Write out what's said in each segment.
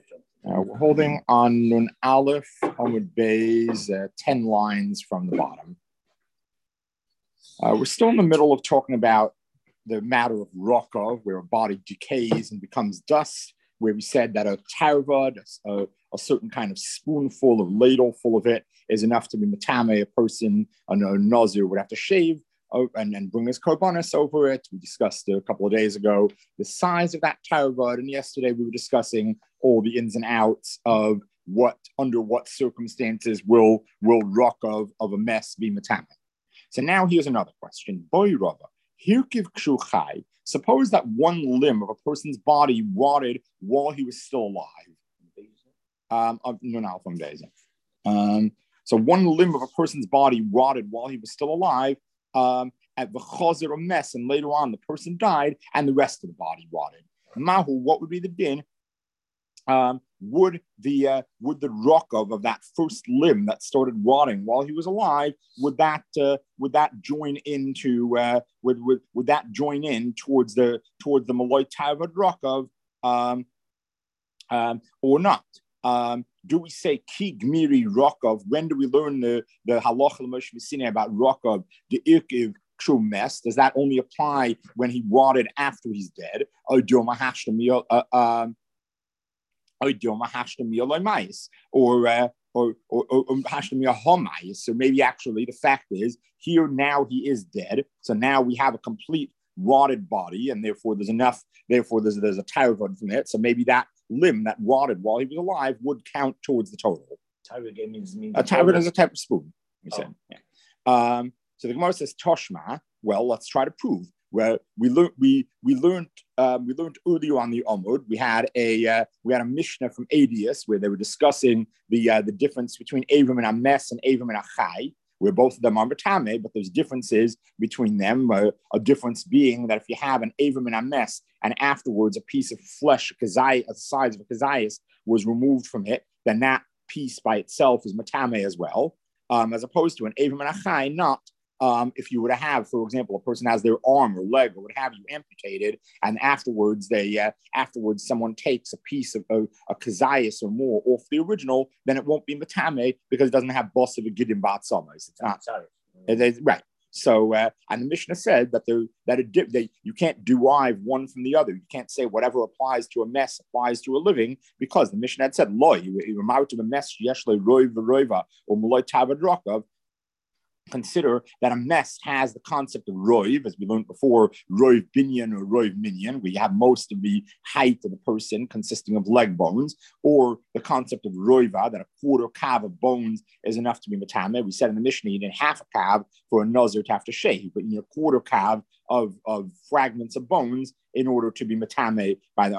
We're holding on Nun Aleph, Amud Beis, 10 lines from the bottom. We're still in the middle of talking about the matter of Rokov, where a body decays and becomes dust, where we said that a tarvad, a certain kind of spoonful or ladle full of it, is enough to be matame. A person, a nazir, would have to shave and bring his korbanos over it. We discussed a couple of days ago the size of that tarvad, and yesterday we were discussing all the ins and outs of under what circumstances will Rokov of a mess be matame. So now here's another question. Boy Rava, hirkiv kshuchai. Suppose that one limb of a person's body rotted while he was still alive. So one limb of a person's body rotted while he was still alive at the chazer of mess, and later on the person died and the rest of the body rotted. Mahu, what would be the din? Would the rokov of that first limb that started rotting while he was alive, would that join into would that join in towards the maloi tavad rokov or not? Do we say ki gmiri rokov? When do we learn the halacha l'moshe v'sinei about rokov, the irkiv true mess? Does that only apply when he rotted after he's dead? Or so maybe actually the fact is here now he is dead. So now we have a complete rotted body, and therefore there's a tarvad from it. So maybe that limb that rotted while he was alive would count towards the total. Tarvad means a tarvad is a type of spoon. We said. Yeah. So the Gemara says Toshma. Well, let's try to prove. Well, we learned earlier on the Amud. We had a Mishnah from Adius where they were discussing the difference between Avim and Ames and Avim and Achai, where both of them are matame, but there's differences between them. A difference being that if you have an Avim and Ames and afterwards a piece of flesh, the size of a kazayas, was removed from it, then that piece by itself is matame as well, as opposed to an Avim and Achai not. If you were to have, for example, a person has their arm or leg or what have you amputated, and afterwards someone takes a piece of a kazayas or more off the original, then it won't be matame because it doesn't have boss of a gidim batzamas. It's not right. So, and the Mishnah said that you can't derive one from the other. You can't say whatever applies to a mess applies to a living, because the Mishnah had said loy. You amount to a mess yeshle roiv v'roiva or maloi tavad rakav. Consider that a mess has the concept of roiv, as we learned before, roiv binyan or roiv minyan, where you have most of the height of the person consisting of leg bones, or the concept of roiva, that a quarter kav of bones is enough to be matame. We said in the Mishnah, you need half a kav for a nazir to have to shave, but you need a quarter kav of fragments of bones in order to be matame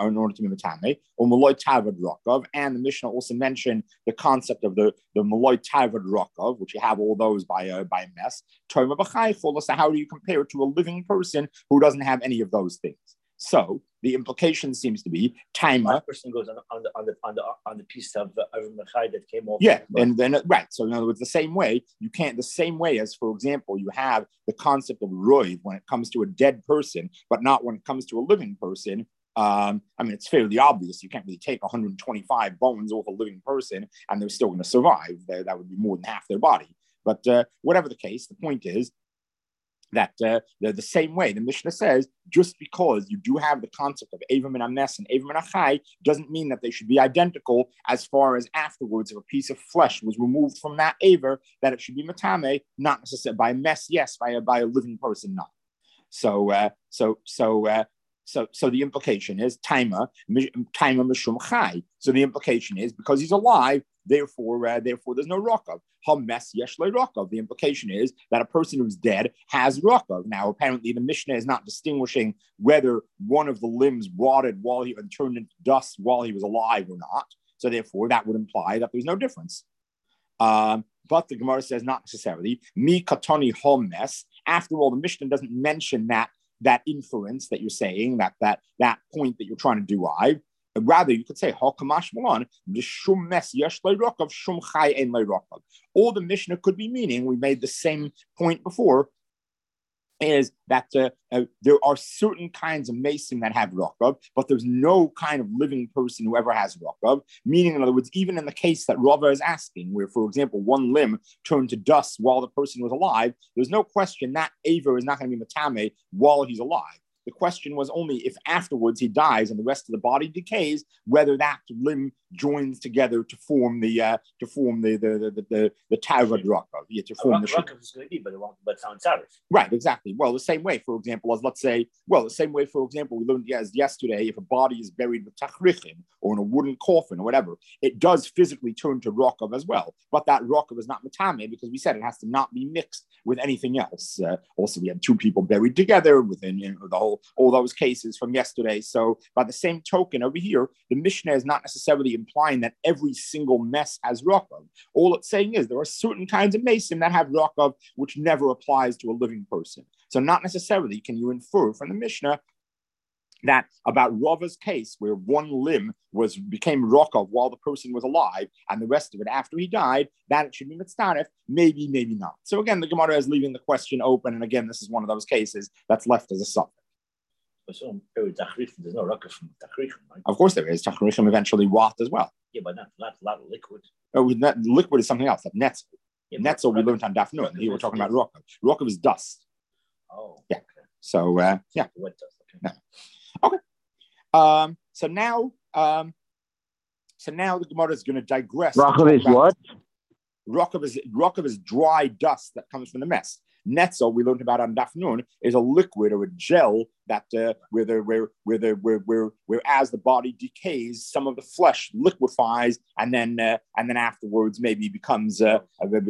or maloi tavad rakav. And the Mishnah also mentioned the concept of the maloi tavad rakav, which you have all those by mess. So how do you compare it to a living person who doesn't have any of those things? So the implication seems to be timer. One person goes on the piece of Mechai that came off. Yeah, and then right. So in other words, the same way as, for example, you have the concept of roiv when it comes to a dead person, but not when it comes to a living person. It's fairly obvious. You can't really take 125 bones off a living person and they're still going to survive. That would be more than half their body. But whatever the case, the point is that the same way the Mishnah says, just because you do have the concept of Avim and Ames and Avim and Achai doesn't mean that they should be identical as far as afterwards if a piece of flesh was removed from that Aver, that it should be matame, not necessarily by a mess, yes, by a living person, not. So the implication is taima mishum chai. So the implication is because he's alive, therefore there's no rakav. Hames yesh le rakav. The implication is that a person who's dead has rakav. Now, apparently, the Mishnah is not distinguishing whether one of the limbs rotted while he turned into dust while he was alive or not. So therefore, that would imply that there's no difference. But the Gemara says not necessarily. Mi katani hames. After all, the Mishnah doesn't mention that inference that you're saying, that point that you're trying to derive. Rather, you could say, all the Mishnah could be meaning, we made the same point before, is that there are certain kinds of mason that have Rakav, but there's no kind of living person who ever has Rakav. Meaning, in other words, even in the case that Rava is asking, where, for example, one limb turned to dust while the person was alive, there's no question that Aver is not going to be Matame while he's alive. The question was only if afterwards he dies and the rest of the body decays, whether that limb joins together to form the Tavad Rakav. Yeah, to form the Rakav is going to be, but it's not Tzarif. Right, exactly. Well, the same way, for example, as we learned yesterday, if a body is buried with Tachrichim or in a wooden coffin or whatever, it does physically turn to Rakav as well. But that Rakav is not Matame because we said it has to not be mixed with anything else. Also, we had two people buried together within all those cases from yesterday. So by the same token over here, the Mishnah is not necessarily implying that every single mess has Rakav. All it's saying is there are certain kinds of mason that have Rakav which never applies to a living person. So not necessarily can you infer from the Mishnah that about Rava's case where one limb became Rakav while the person was alive and the rest of it after he died, that it should be Mitzdaref, maybe not. So again, the Gemara is leaving the question open, and again, this is one of those cases that's left as a suffix. So there's no Rakav from Tachrichim, right? Of course there is. Tachrichim eventually rot as well. Yeah, but not a lot of liquid. Oh, liquid is something else, like Netzel. Yeah, Netzel we learned on Daf Nun. Here we're talking about Rakav. Rakav is dust. Oh, yeah. Okay. So, yeah. Wet dust, okay. No. Okay. So now the Gemara is going to digress. Rakav is what? Rakav is dry dust that comes from the mess. Netzel, we learned about on Daf Nun, is a liquid or a gel that where as the body decays, some of the flesh liquefies, and then afterwards maybe becomes like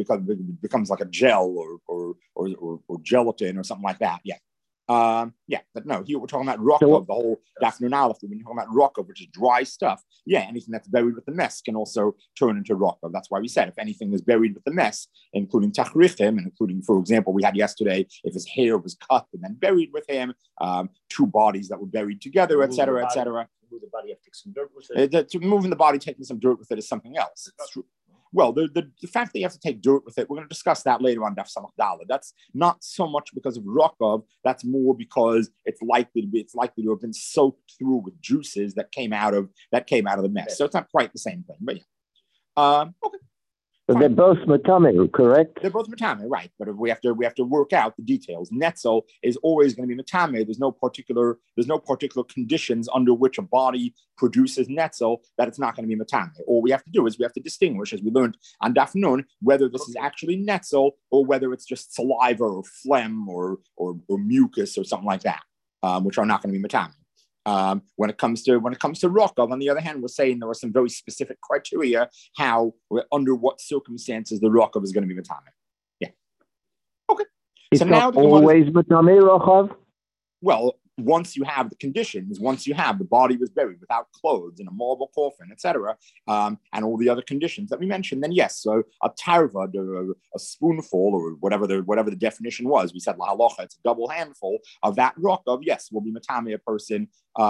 a gel or gelatin or something like that. Yeah. But no, here we're talking about Rakav, the whole Daf Nun Aleph. We've been talking about Rakav, which is dry stuff. Yeah, anything that's buried with the mess can also turn into Rakav. That's why we said if anything is buried with the mess, including Tachrichim, and including, for example, we had yesterday, if his hair was cut and then buried with him, two bodies that were buried together, etc., etc. Move the body, have to take some dirt with it. To moving the body, taking some dirt with it is something else. It's true. Well, the fact that you have to take dirt with it, we're going to discuss that later on Daf Samach Daled. That's not so much because of Rakav. That's more because it's likely to have been soaked through with juices that came out of the mess. So it's not quite the same thing, but yeah. Okay. So they're both Matame, correct? They're both Matame, right? But we have to work out the details. Netzel is always going to be Matame. There's no particular conditions under which a body produces Netzel that it's not going to be Matame. All we have to do is we have to distinguish, as we learned on Daf Nun, whether this is actually Netzel or whether it's just saliva or phlegm or mucus or something like that, which are not going to be Matame. When it comes to Rakav, on the other hand, we're saying there are some very specific criteria under what circumstances the Rakav is going to be Matame. Yeah. Okay. It's not always Matame Rakav? Well, once you have the conditions, once you have the body was buried without clothes in a marble coffin, etc., and all the other conditions that we mentioned, then yes, so a tarva, a spoonful, or whatever the definition was, we said la halacha, it's a double handful of that Rakav, yes, will be Matame a person.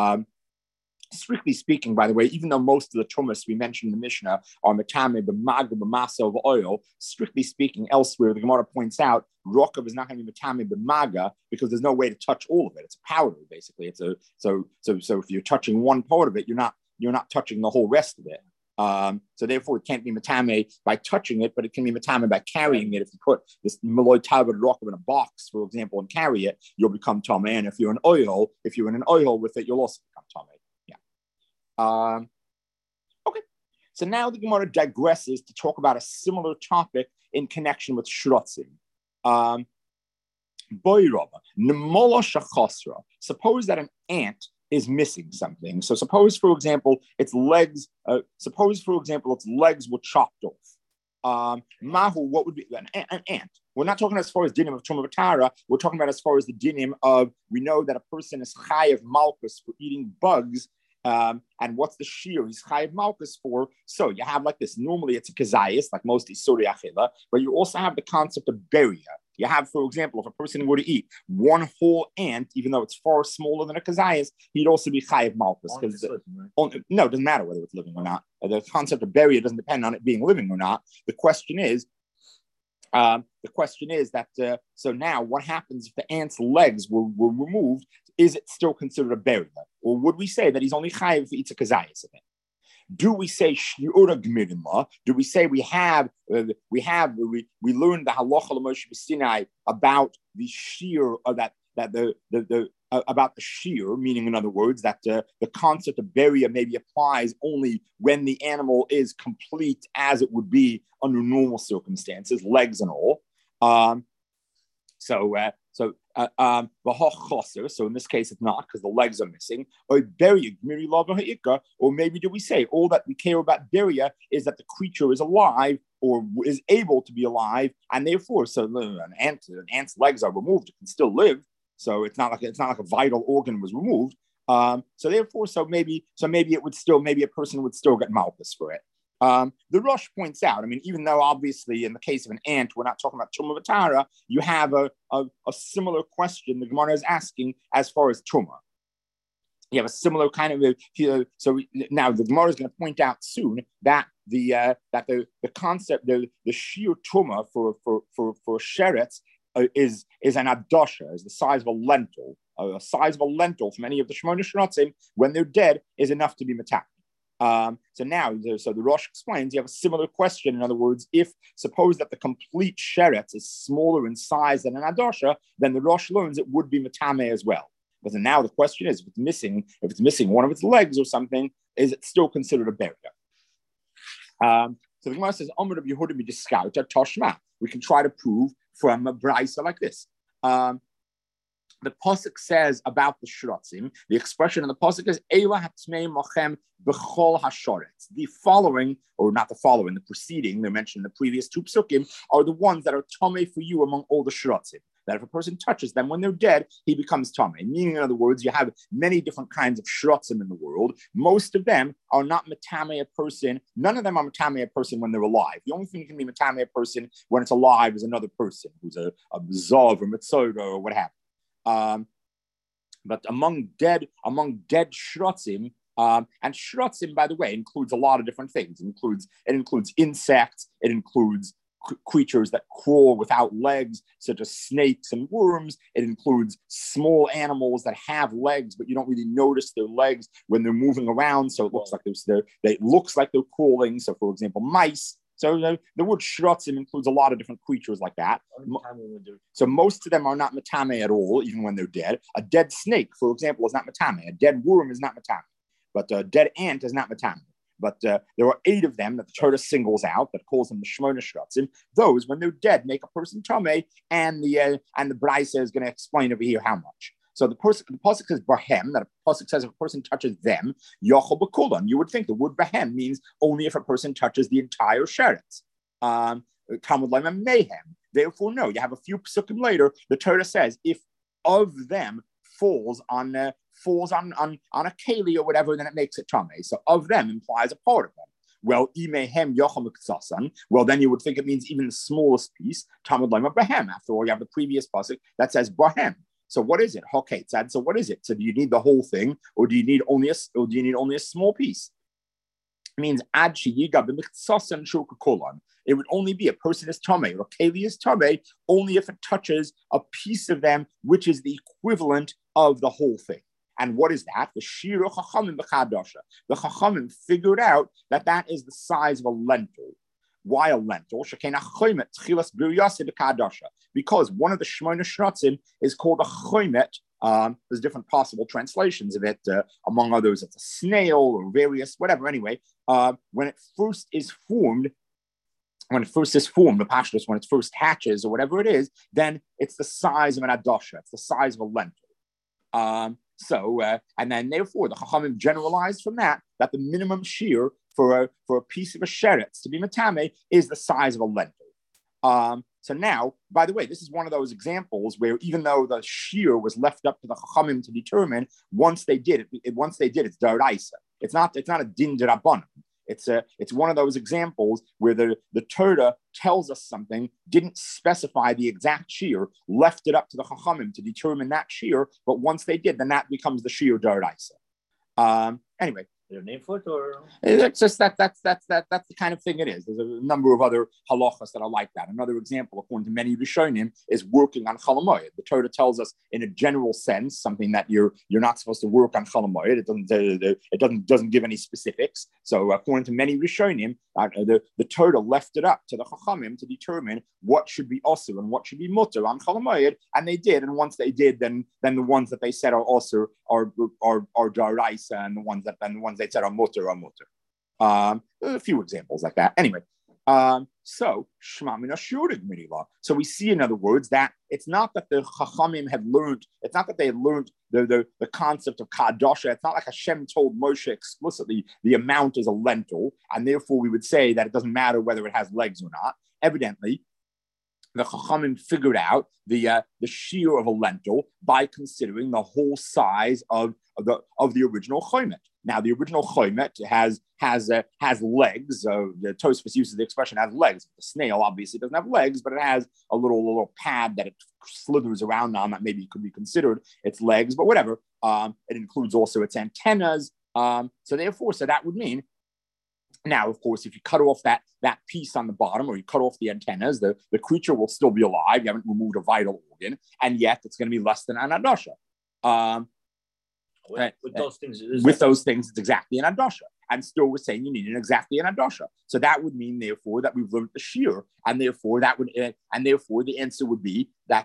Strictly speaking, by the way, even though most of the tumas we mentioned in the Mishnah are Matame b'maga b'masa of oil, strictly speaking, elsewhere the Gemara points out Rakav is not going to be Matame b'maga because there's no way to touch all of it. It's a powder, basically. So if you're touching one part of it, you're not touching the whole rest of it. So therefore, it can't be Matame by touching it, but it can be Matame by carrying it. If you put this Maloi Tavad Rakav in a box, for example, and carry it, you'll become Tameh. And if you're in an oil with it, you'll also become Tameh. Okay, so now the Gemara digresses to talk about a similar topic in connection with shrotzim. Suppose that an ant is missing something. So suppose, for example, its legs were chopped off. Mahu, what would be an ant? We're not talking as far as dinim of Truma B'Tara. We're talking about as far as the dinim of, we know that a person is chayav malchus for eating bugs. And what's the shear he's chayav malchus for? So you have like this. Normally it's a kazayis, like most isuri achila, but you also have the concept of beria. You have, for example, if a person were to eat one whole ant, even though it's far smaller than a kazayis, he'd also be chayav malchus. No, it doesn't matter whether it's living or not. The concept of beria doesn't depend on it being living or not. The question is, The question is that, so now what happens if the ant's legs were removed? Is it still considered a burial? Or would we say that he's only chayiv for Itza Kazayas of it? Do we say shiura gmirinla? Do we say we learned the halacha l'Moshe b'Sinai about the shear of that about the shear, meaning in other words that the concept of beria maybe applies only when the animal is complete as it would be under normal circumstances, legs and all. So in this case it's not because the legs are missing. Or maybe do we say all that we care about beria is that the creature is alive or is able to be alive, and therefore, so an ant's legs are removed, it can still live. So it's not like a vital organ was removed. So maybe it would still, maybe a person would still get malchus for it. The Rosh points out, I mean, even though obviously in the case of an ant, we're not talking about Tumah V'Tara, you have a similar question the Gemara is asking as far as Tumah. You have a similar kind of so now the Gemara is going to point out soon that the concept, the sheer Tumah for sheretz is an adosha, is the size of a lentil. A size of a lentil from any of the Shemona Shratzim when they're dead is enough to be metak. So the Rosh explains you have a similar question. In other words, if suppose that the complete sheretz is smaller in size than an adosha, then the Rosh learns it would be metame as well. But then now the question is, if it's missing one of its legs or something, is it still considered a burial? So the Gemara says, Amr of Yehuda be discount at Toshma. We can try to prove from a brisa like this. The pasuk says about the shrotzim, the expression in the pasuk is Eila hatmei mochem b'chol hashoretz. The following, or not the following, the preceding, they're mentioned in the previous two psukim, are the ones that are tamei for you among all the shrotzim. That if a person touches them when they're dead, he becomes tamei. Meaning, in other words, you have many different kinds of shrotzim in the world. Most of them are not metame a person. None of them are metame a person when they're alive. The only thing you can be metame a person when it's alive is another person who's a zav or mitzvah or what have you. But among dead shrotzim, and shrotzim, by the way, includes a lot of different things. It includes insects. It includes creatures that crawl without legs, such as snakes and worms. It includes small animals that have legs, but you don't really notice their legs when they're moving around. So it looks like they're crawling. So, for example, mice. So the word shrotzim includes a lot of different creatures like that. So most of them are not metame at all, even when they're dead. A dead snake, for example, is not metame. A dead worm is not metame. But a dead ant is not metame. But there are 8 of them that the Torah singles out, that calls them the Shemona Shratzim. Those, when they're dead, make a person tamei, and the Braisa is going to explain over here how much. So the pasuk says bahem, that a pasuk says if a person touches them, yochel b'kulan. You would think the word bahem means only if a person touches the entire sheretz. Talmud Laimam mayhem. Therefore, no. You have a few psukim later. The Torah says if of them falls on a keli or whatever, then it makes it tamei. So of them implies a part of them. Well, imehem yochel miksasan. Well, then you would think it means even the smallest piece. Talmud Laimam bahem. After all, you have the previous pasuk that says bahem. So what is it? Okay, so what is it? So do you need the whole thing, or do you need only a small piece? It means ad sheyiga b'miktsasan shulkakolan. It would only be a person is tamei or keli is tamei only if it touches a piece of them, which is the equivalent of the whole thing. And what is that? The shira chachamim b'chadasha. The chachamim figured out that is the size of a lentil. Why a lentil? Because one of the Shemona Shratzim is called a chomet. There's different possible translations of it. Among others, it's a snail or various, whatever. Anyway, when it first is formed, the pashtus, when it first hatches or whatever it is, then it's the size of an adosha. It's the size of a lentil. And then therefore the Chachamim generalized from that the minimum shear for a piece of a sheretz to be metame is the size of a lentil. So now, by the way, this is one of those examples where even though the shear was left up to the Chachamim to determine, once they did, it's daraisa. It's not a din d'rabbanan. It's one of those examples where the Torah tells us something, didn't specify the exact shear, left it up to the Chachamim to determine that shear, but once they did, then that becomes the shear d'oraisa. Anyway, Their name for it, or it's just that's the kind of thing it is. There's a number of other halachas that are like that. Another example, according to many Rishonim, is working on Chol Hamoed. The Torah tells us, in a general sense, something that you're not supposed to work on Chol Hamoed. It doesn't give any specifics. So, according to many Rishonim, the Torah left it up to the Chachamim to determine what should be osir and what should be mutter on Chol Hamoed, and they did. And once they did, then the ones that they said are osir are daraisa, and the ones they said are mutter are mutter. A few examples like that. Anyway, so Shema Min Ashurig Mirila. So we see, in other words, that it's not that the Chachamim have learned. It's not that they had learned the concept of kadosha. It's not like Hashem told Moshe explicitly the amount is a lentil, and therefore we would say that it doesn't matter whether it has legs or not. Evidently, the Chachamim figured out the shear of a lentil by considering the whole size of the original chomet. Now, the original chomet has legs. The Tosfos uses the expression has legs. The snail obviously doesn't have legs, but it has a little pad that it slithers around on that maybe could be considered its legs, but whatever. It includes also its antennas. So that would mean. Now, of course, if you cut off that piece on the bottom, or you cut off the antennas, the creature will still be alive. You haven't removed a vital organ, and yet it's going to be less than an adasha. With those things, it's exactly an adasha. And still, we're saying you need exactly an adasha. So that would mean, therefore, that we've learned the shear, and therefore the answer would be that.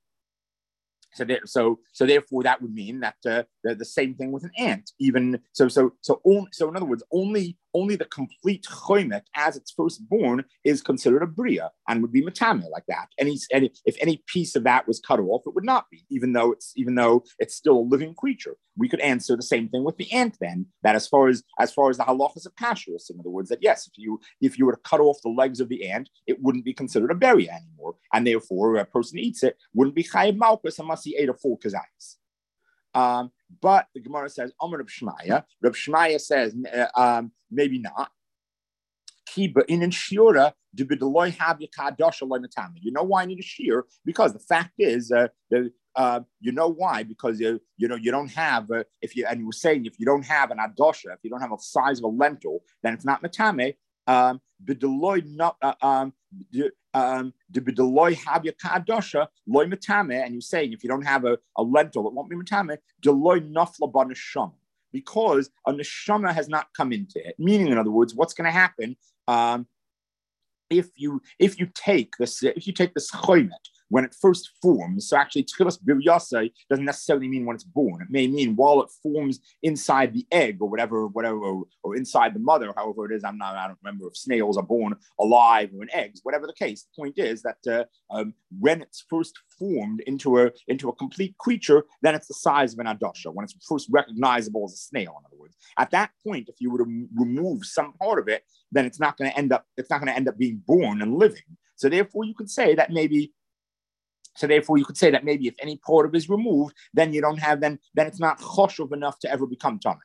So therefore, that would mean that the same thing with an ant. Even so, in other words, only the complete chomet as it's first born is considered a bria and would be matame like that. And if any piece of that was cut off, it would not be, even though it's still a living creature. We could answer the same thing with the ant then. That as far as the halachas of kashrus, in other words, that yes, if you were to cut off the legs of the ant, it wouldn't be considered a beria anymore, and therefore a person eats it wouldn't be chayiv malchus unless he ate a full kazayis. But the Gemara says, Amar Reb Shmaya. Reb Shmaya says, maybe not. You know why I need a shear? Because the fact is, you know why? Because you don't have and you were saying if you don't have an adosha, if you don't have a size of a lentil, then it's not matame. And you're saying if you don't have a lentil, it won't be matame. Because a neshama has not come into it. Meaning, in other words, what's going to happen if you take this chomet when it first forms? So actually, tchilas biryasai doesn't necessarily mean when it's born. It may mean while it forms inside the egg or whatever, or inside the mother, however it is. I don't remember if snails are born alive or in eggs. Whatever the case, the point is that when it's first formed into a complete creature, then it's the size of an adasha. When it's first recognizable as a snail, in other words. At that point, if you were to remove some part of it, then it's not going to end up being born and living. So therefore, you could say that maybe if any part of it is removed, then it's not choshev enough to ever become tamei.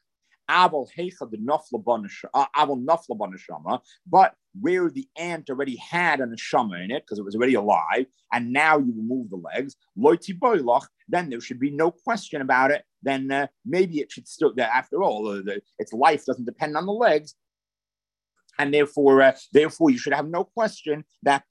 But where the ant already had a neshama in it because it was already alive, and now you remove the legs, then there should be no question about it. Then maybe it should still. After all, its life doesn't depend on the legs. And therefore, you should have no question that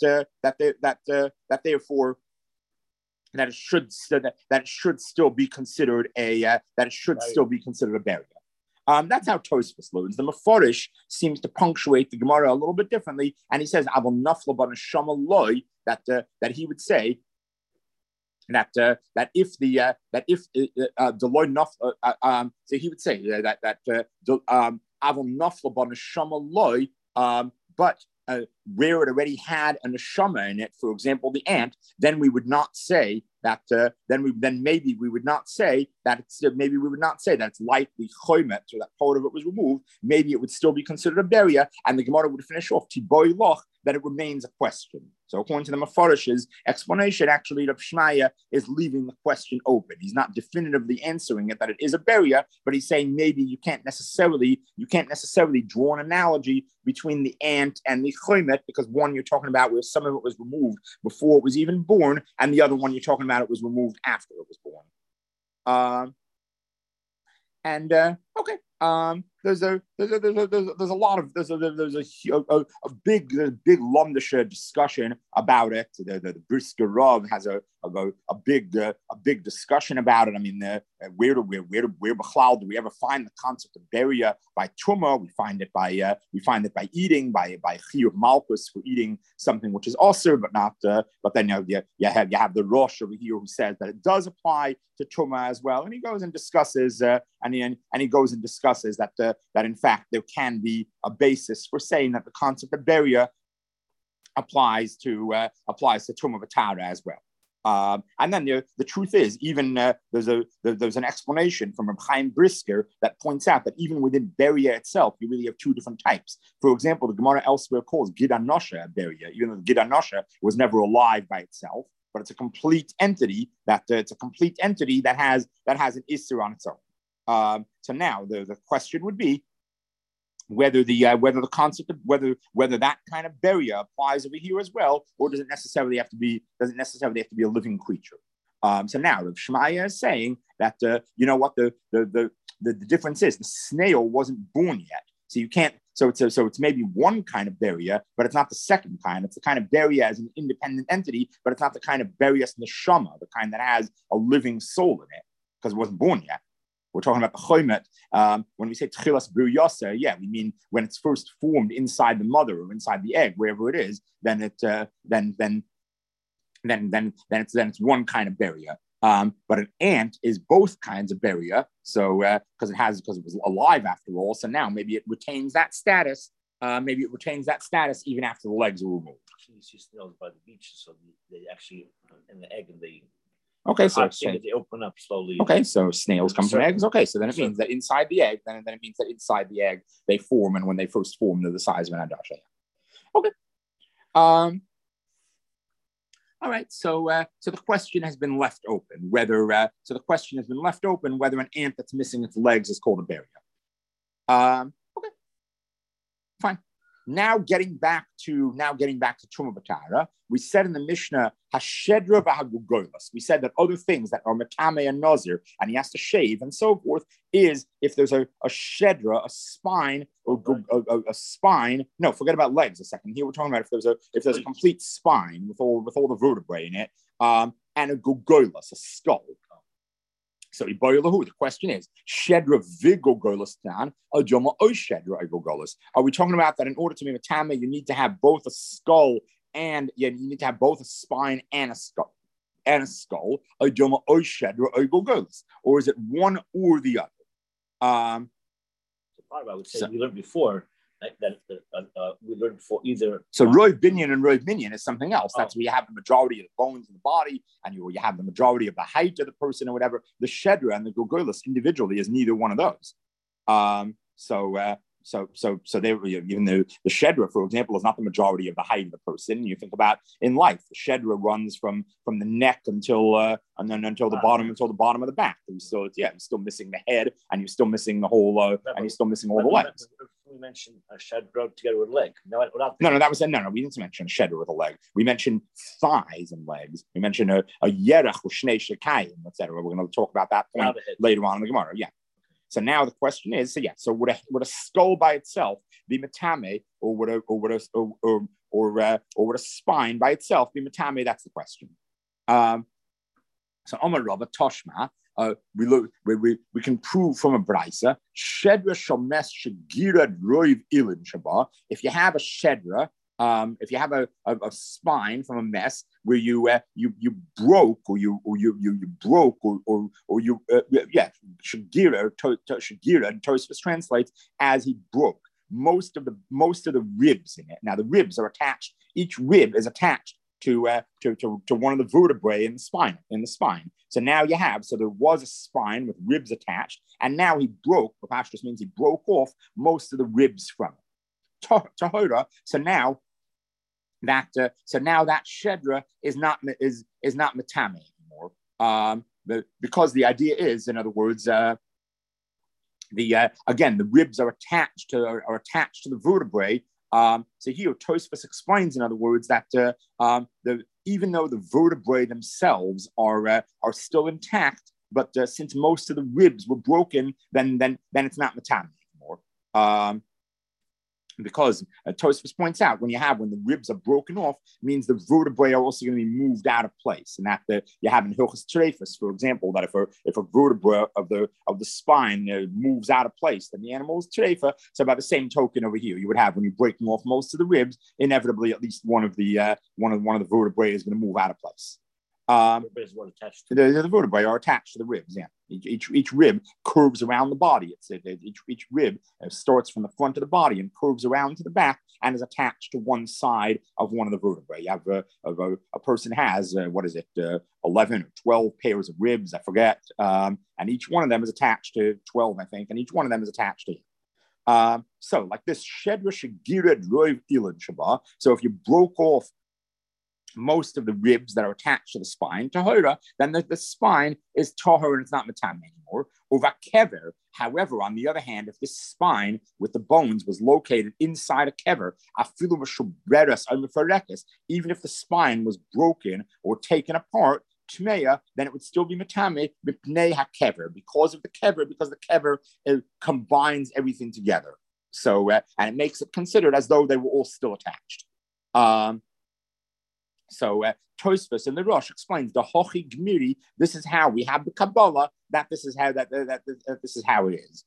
it should still be considered a burial. That's how Tosfos learns. The Meforish seems to punctuate the Gemara a little bit differently, and he says "Avol nafla b'neshama loy," that he would say that if the loy nafla, so he would say that "Avol nafla b'neshama loy," but where it already had a neshama in it, for example, the ant, then we would not say that. Maybe we would not say that it's likely chomet, so that part of it was removed. Maybe it would still be considered a beria, and the Gemara would finish off tiboy loch that it remains a question. So according to the Mefarish's explanation, actually, Rav Shmaya is leaving the question open. He's not definitively answering it that it is a beria, but he's saying maybe you can't necessarily draw an analogy between the ant and the chomet, because one you're talking about where some of it was removed before it was even born, and the other one you're talking about it was removed after it was born. Okay. There's a lot of there's a big Lomdische discussion about it. The Brisker Rav has a big discussion about it. I mean, where Bechlal do we ever find the concept of beria by Tuma? We find it by eating by Chiyuv Malchus for eating something which is also but not. But then you have the Rosh over here who says that it does apply to Tuma as well, and he goes and discusses that in fact there can be a basis for saying that the concept of beria applies to Tumah V'Tara as well. And then the truth is, even there's an explanation from Reb Chaim Brisker that points out that even within beria itself, you really have two different types. For example, the Gemara elsewhere calls Gid Anosha a beria, even though Gid Anosha was never alive by itself, but it's a complete entity that has an issur on its own. So now the question would be whether the concept of whether that kind of beria applies over here as well, or does it necessarily have to be a living creature? So now Rav Shmaya is saying that you know what the difference is. The snail wasn't born yet, so you can't. So it's maybe one kind of beria, but it's not the second kind. It's the kind of beria as an independent entity, but it's not the kind of berias neshama, the kind that has a living soul in it, because it wasn't born yet. We're talking about the chomet. When we say tchilas b'riyasa, we mean when it's first formed inside the mother or inside the egg, wherever it is. Then it's one kind of beria. But an ant is both kinds of beria. So because it was alive after all. So now maybe it retains that status. Even after the legs are removed. You see snails by the beach, so they actually in the egg and they. Okay, so they open up slowly. Okay, so snails come from eggs. Okay, so then it means that inside the egg, then it means that inside the egg they form, and when they first form, they're the size of an adasha. Okay. All right. So the question has been left open whether an ant that's missing its legs is called a beria. Okay. Fine. Now getting back to Tumah V'Tara, we said in the Mishnah, Hashedra v'Hagugolos. We said that other things that are Matame and Nazir, and he has to shave and so forth, is if there's a shedra, a spine, or a spine. No, forget about legs a second. Here we're talking about if there's a complete spine with all the vertebrae in it, and a gugolos, a skull. So the question is, Shedra Vigogolistan, Ajoma O Shedra Igogolis. Are we talking about that in order to be Matame, you need to have both a skull and you need to have both a spine and a skull? Ajoma O Shedra Igogolis. Or is it one or the other? I would say we learned before that we learned before either. So Roiv Binyan and Roiv Minyan is something else. That's where you have the majority of the bones in the body, and you have the majority of the height of the person or whatever. The Shedra and the Gurgulis individually is neither one of those. So they even though the Shedra, for example, is not the majority of the height of the person. You think about in life, the Shedra runs from the neck until the bottom of the back. And you're still missing the head, and you're still missing the whole, and you're still missing all the legs. We mentioned a Shedra together with a leg. No, we didn't mention a Shedra with a leg. We mentioned thighs and legs. We mentioned a Yerach with Shnei Shekayim, etc. We're going to talk about that point later on in the Gemara. Yeah. So now the question is, so would a skull by itself be matame, or would a spine by itself be matame? That's the question. So Omar Rabba Toshma, we can prove from a brisa shedra shomes shagira roiv ilin shaba. If you have a shedra, if you have a spine from a mess where you broke shagira and Tosfos translates as he broke most of the ribs in it. Now the ribs are attached. Each rib is attached to one of the vertebrae in the spine. So now there was a spine with ribs attached, and now he broke. Pashtus means he broke off most of the ribs from it. Tahora. So now that shedra is not matame anymore. Because the idea is, in other words, the ribs are attached to the vertebrae. So here Tosfos explains, in other words, that even though the vertebrae themselves are still intact, but since most of the ribs were broken, then it's not matame anymore. Because Tosfos points out when the ribs are broken off, means the vertebrae are also going to be moved out of place, and that you have in Hilchos Treifus, for example, that if a vertebra of the spine moves out of place, then the animal is treifa. So by the same token over here, you would have when you're breaking off most of the ribs, inevitably at least one of the vertebrae is going to move out of place. The vertebrae are attached to the ribs. Yeah, each rib curves around the body. Each rib starts from the front of the body and curves around to the back and is attached to one side of one of the vertebrae. You have a person has 11 or 12 pairs of ribs, I forget, and each one of them is attached to 12, I think, and each one of them is attached to him. So like this shedra shegired roiv ilan shaba. So if you broke off most of the ribs that are attached to the spine, tahora, then the spine is tahor and it's not matam anymore. Over kever, however, on the other hand, if this spine with the bones was located inside a kever, even if the spine was broken or taken apart, tmeya, then it would still be matame b'pnei hakever, because the kever combines everything together. So and it makes it considered as though they were all still attached. So Tosfos in the Rosh explains the Hochi Gmiri. This is how we have the Kabbalah. This is how it is.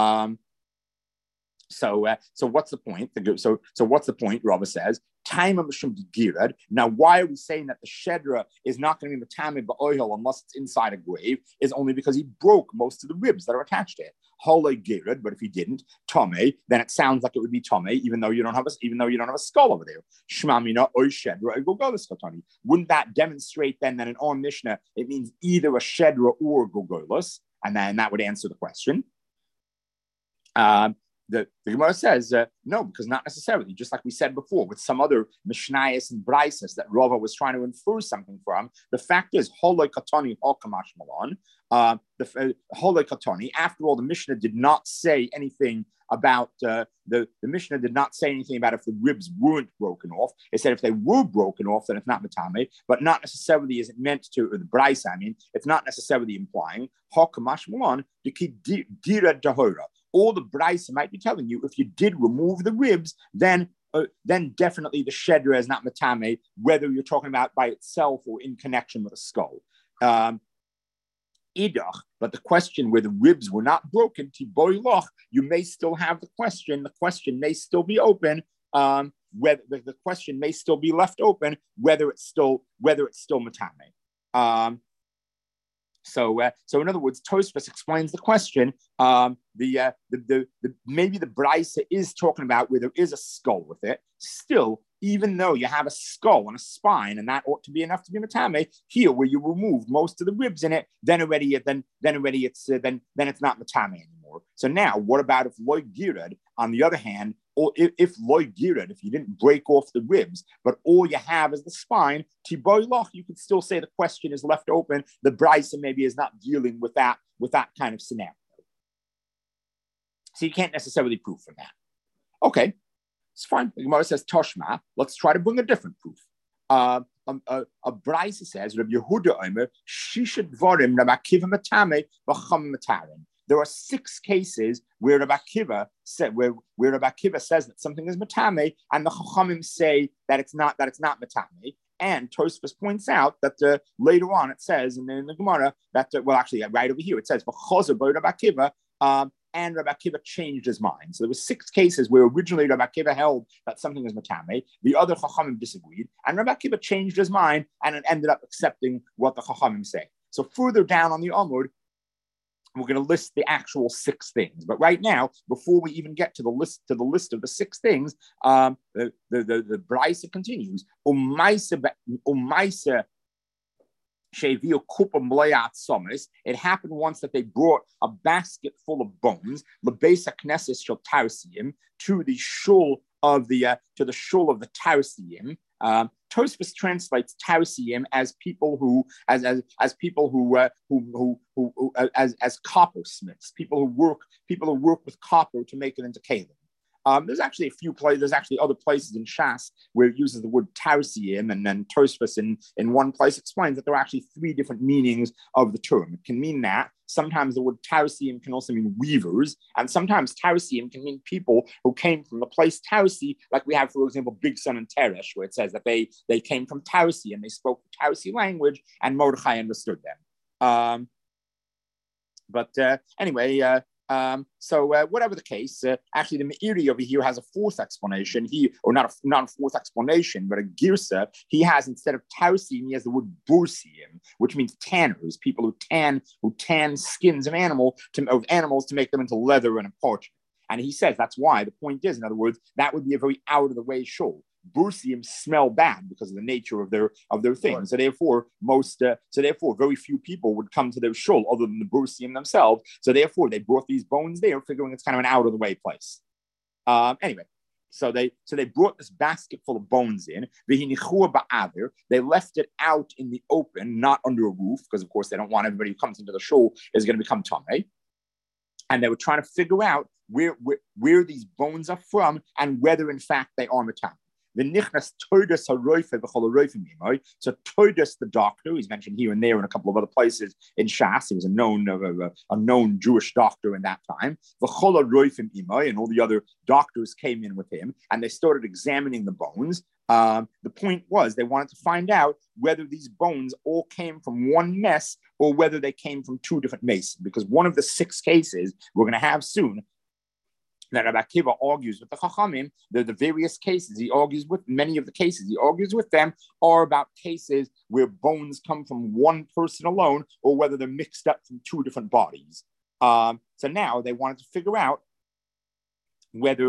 So what's the point? So what's the point? Rava says, now, why are we saying that the Shedra is not going to be Matame Ba'ohel unless it's inside a grave? Is only because he broke most of the ribs that are attached to it. Hole Girad, but if he didn't, Tome, then it sounds like it would be Tome, even though you don't have a skull over there. Shmamina Oy Shedra Gogolis Katani. Wouldn't that demonstrate then that in our Mishnah it means either a Shedra or Gogolis? And then that would answer the question. The Gemara says, no, because not necessarily. Just like we said before, with some other Mishnayos and Brises that Rava was trying to infer something from, the fact is, Holoi Katani Hokamash Malon, Holoi Katani, after all, the Mishnah did not say anything about, the Mishnah did not say anything about if the ribs weren't broken off. It said if they were broken off, then it's not Matame, but not necessarily is it meant to, or the Bryce, it's not necessarily implying, Hokamash Malon, to keep Dira Dahora. All the Bryce might be telling you, if you did remove the ribs, then definitely the Shedra is not Matame, whether you're talking about by itself or in connection with a skull. Idach, but the question where the ribs were not broken, Tiboy Loch, you may still have the question may still be open, whether the question may still be left open, whether it's still Matame. So in other words, Tosfos explains the question. Maybe the Brisa is talking about where there is a skull with it. Still, even though you have a skull and a spine, and that ought to be enough to be matame, here where you remove most of the ribs in it, then it's not matame anymore. So now, what about if loy girad, on the other hand, or if loy girad, if you didn't break off the ribs, but all you have is the spine, tiboy loch, you could still say the question is left open. The Brisa maybe is not dealing with that kind of scenario. So you can't necessarily prove from that. Okay, it's fine. The Gemara says Toshma. Let's try to bring a different proof. A Brisa says Rabbi Yehuda Omer Shisha Dvarim Rabbi Akiva Matame V'Cham Matarin. There are 6 cases where Rabbi Akiva said where Rabbi Akiva says that something is matame, and the Chachamim say that it's not matame. And Tosfos points out that later on it says in the Gemara that right over here it says V'Chazer by Rabbi Akiva. And Rabbi Akiva changed his mind. So there were 6 cases where originally Rabbi Akiva held that something is matame. The other Chachamim disagreed, and Rabbi Akiva changed his mind and ended up accepting what the Chachamim say. So further down on the Amud, we're going to list the actual 6 things. But right now, before we even get to the list of the 6 things, the Brisa continues. It happened once that they brought a basket full of bones, to the shul of the Tarsiyim. Tosfos translates Tarsiyim as people who as coppersmiths, people who work with copper to make it into kalim. There's actually a few places. There's actually other places in Shas where it uses the word tarsiim, and then Tosfos in one place explains that there are actually three different meanings of the term. It can mean that. Sometimes the word tarsiim can also mean weavers, and sometimes tarsiim can mean people who came from the place Tarsi, like we have, for example, Big Son and Teresh, where it says that they came from Tarsi and they spoke the Tarsi language, and Mordechai understood them. Anyway, whatever the case, actually the Meiri over here has a fourth explanation. Not a fourth explanation, but a girsa. He has, instead of tausim, he has the word bursiim, which means tanners, people who tan skins of animals to make them into leather and parchment. And he says that's why. The point is, in other words, that would be a very out of the way shul. Bursium smell bad because of the nature of their thing. Right. So therefore, very few people would come to their shul other than the Bursium themselves. So therefore, they brought these bones there, figuring it's kind of an out of the way place. Anyway, so they brought this basket full of bones in. They left it out in the open, not under a roof, because of course they don't want everybody who comes into the shul is going to become tamei. And they were trying to figure out where these bones are from and whether in fact they are matam. The nichnas Todas haroife v'chol haroifim imoi. So Todas, the doctor, he's mentioned here and there in a couple of other places in Shas. He was a known Jewish doctor in that time. V'chol haroifim imoi, and all the other doctors came in with him, and they started examining the bones. The point was they wanted to find out whether these bones all came from one mess or whether they came from two different messes. Because one of the 6 cases we're going to have soon that Rabbi Akiva argues with the Chachamim, the various cases he argues with, many of the cases he argues with them are about cases where bones come from one person alone or whether they're mixed up from 2 different bodies. So now they wanted to figure out whether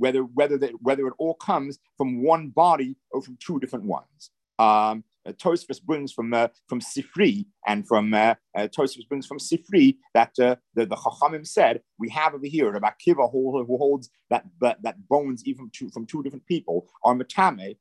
it all comes from one body or from 2 different ones. Tosfos brings from Sifri, and Tosfos brings from Sifri that the Chachamim said we have over here Rabbi Akiva who holds that bones even from 2 different people are matame.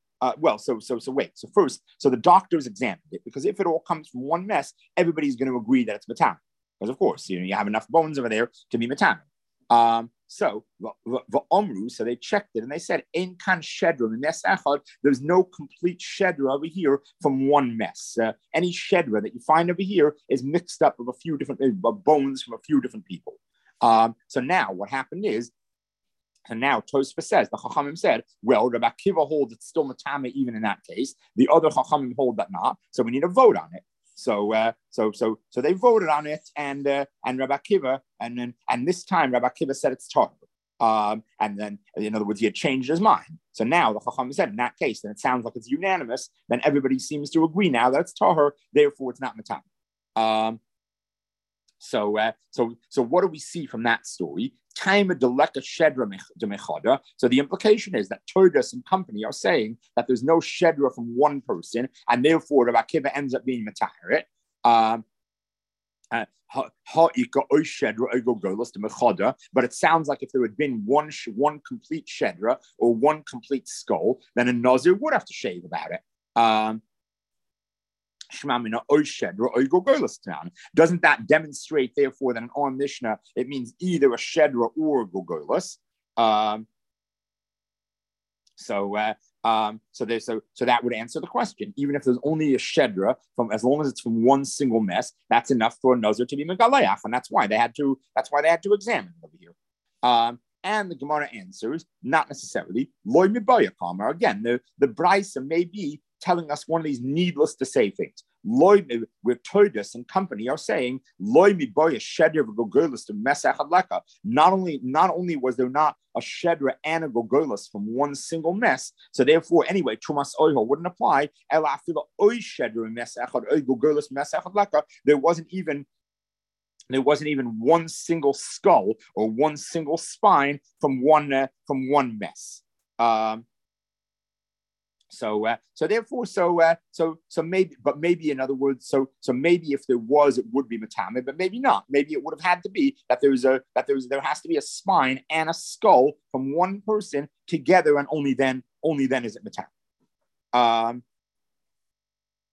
So first, the doctors examined it, because if it all comes from one mess, everybody's going to agree that it's matame, because of course you have enough bones over there to be matame. So they checked it and they said, "Ein kan shedra mes echad." There's no complete shedra over here from one mess. Any shedra that you find over here is mixed up with a few different bones from a few different people. So now what happened is, and now Tosfos says, the Chachamim said, well, Rabbi Akiva holds it's still matame even in that case. The other Chachamim hold that not. So we need a vote on it. So they voted on it, and Rabbi Akiva, and this time Rabbi Akiva said it's tahor. And then, in other words, he had changed his mind. So now the Chacham said in that case, then it sounds like it's unanimous. Then everybody seems to agree now that it's tahor, therefore it's not matam. So what do we see from that story? So the implication is that Todas and company are saying that there's no shedra from one person, and therefore Rabbi Akiva ends up being matahirit. But it sounds like if there had been one complete shedra or one complete skull, then a nazir would have to shave about it. Doesn't that demonstrate, therefore, that in our Mishnah it means either a shedra or a gogolos? So that would answer the question. Even if there's only a shedra, as long as it's from one single mess, that's enough for a nazir to be megalayach, and that's why they had to examine it over here. And the Gemara answers, not necessarily. Loy mibayakam. Again, the Brisa may be telling us one of these needless to say things. Loy, where Todas and company are saying, Loy mibayah shedra v'gogolos to mesachad leka. Not only was there not a shedra and a gogolos from one single mess, so therefore, anyway, trumas oiho wouldn't apply. Ela afila oy shedra mesachad oy gogolos mesachad leka. There wasn't even one single skull or one single spine from one mess. So maybe in other words, so maybe if there was, it would be matame, but maybe not. Maybe it would have had to be that there has to be a spine and a skull from one person together, and only then is it matame.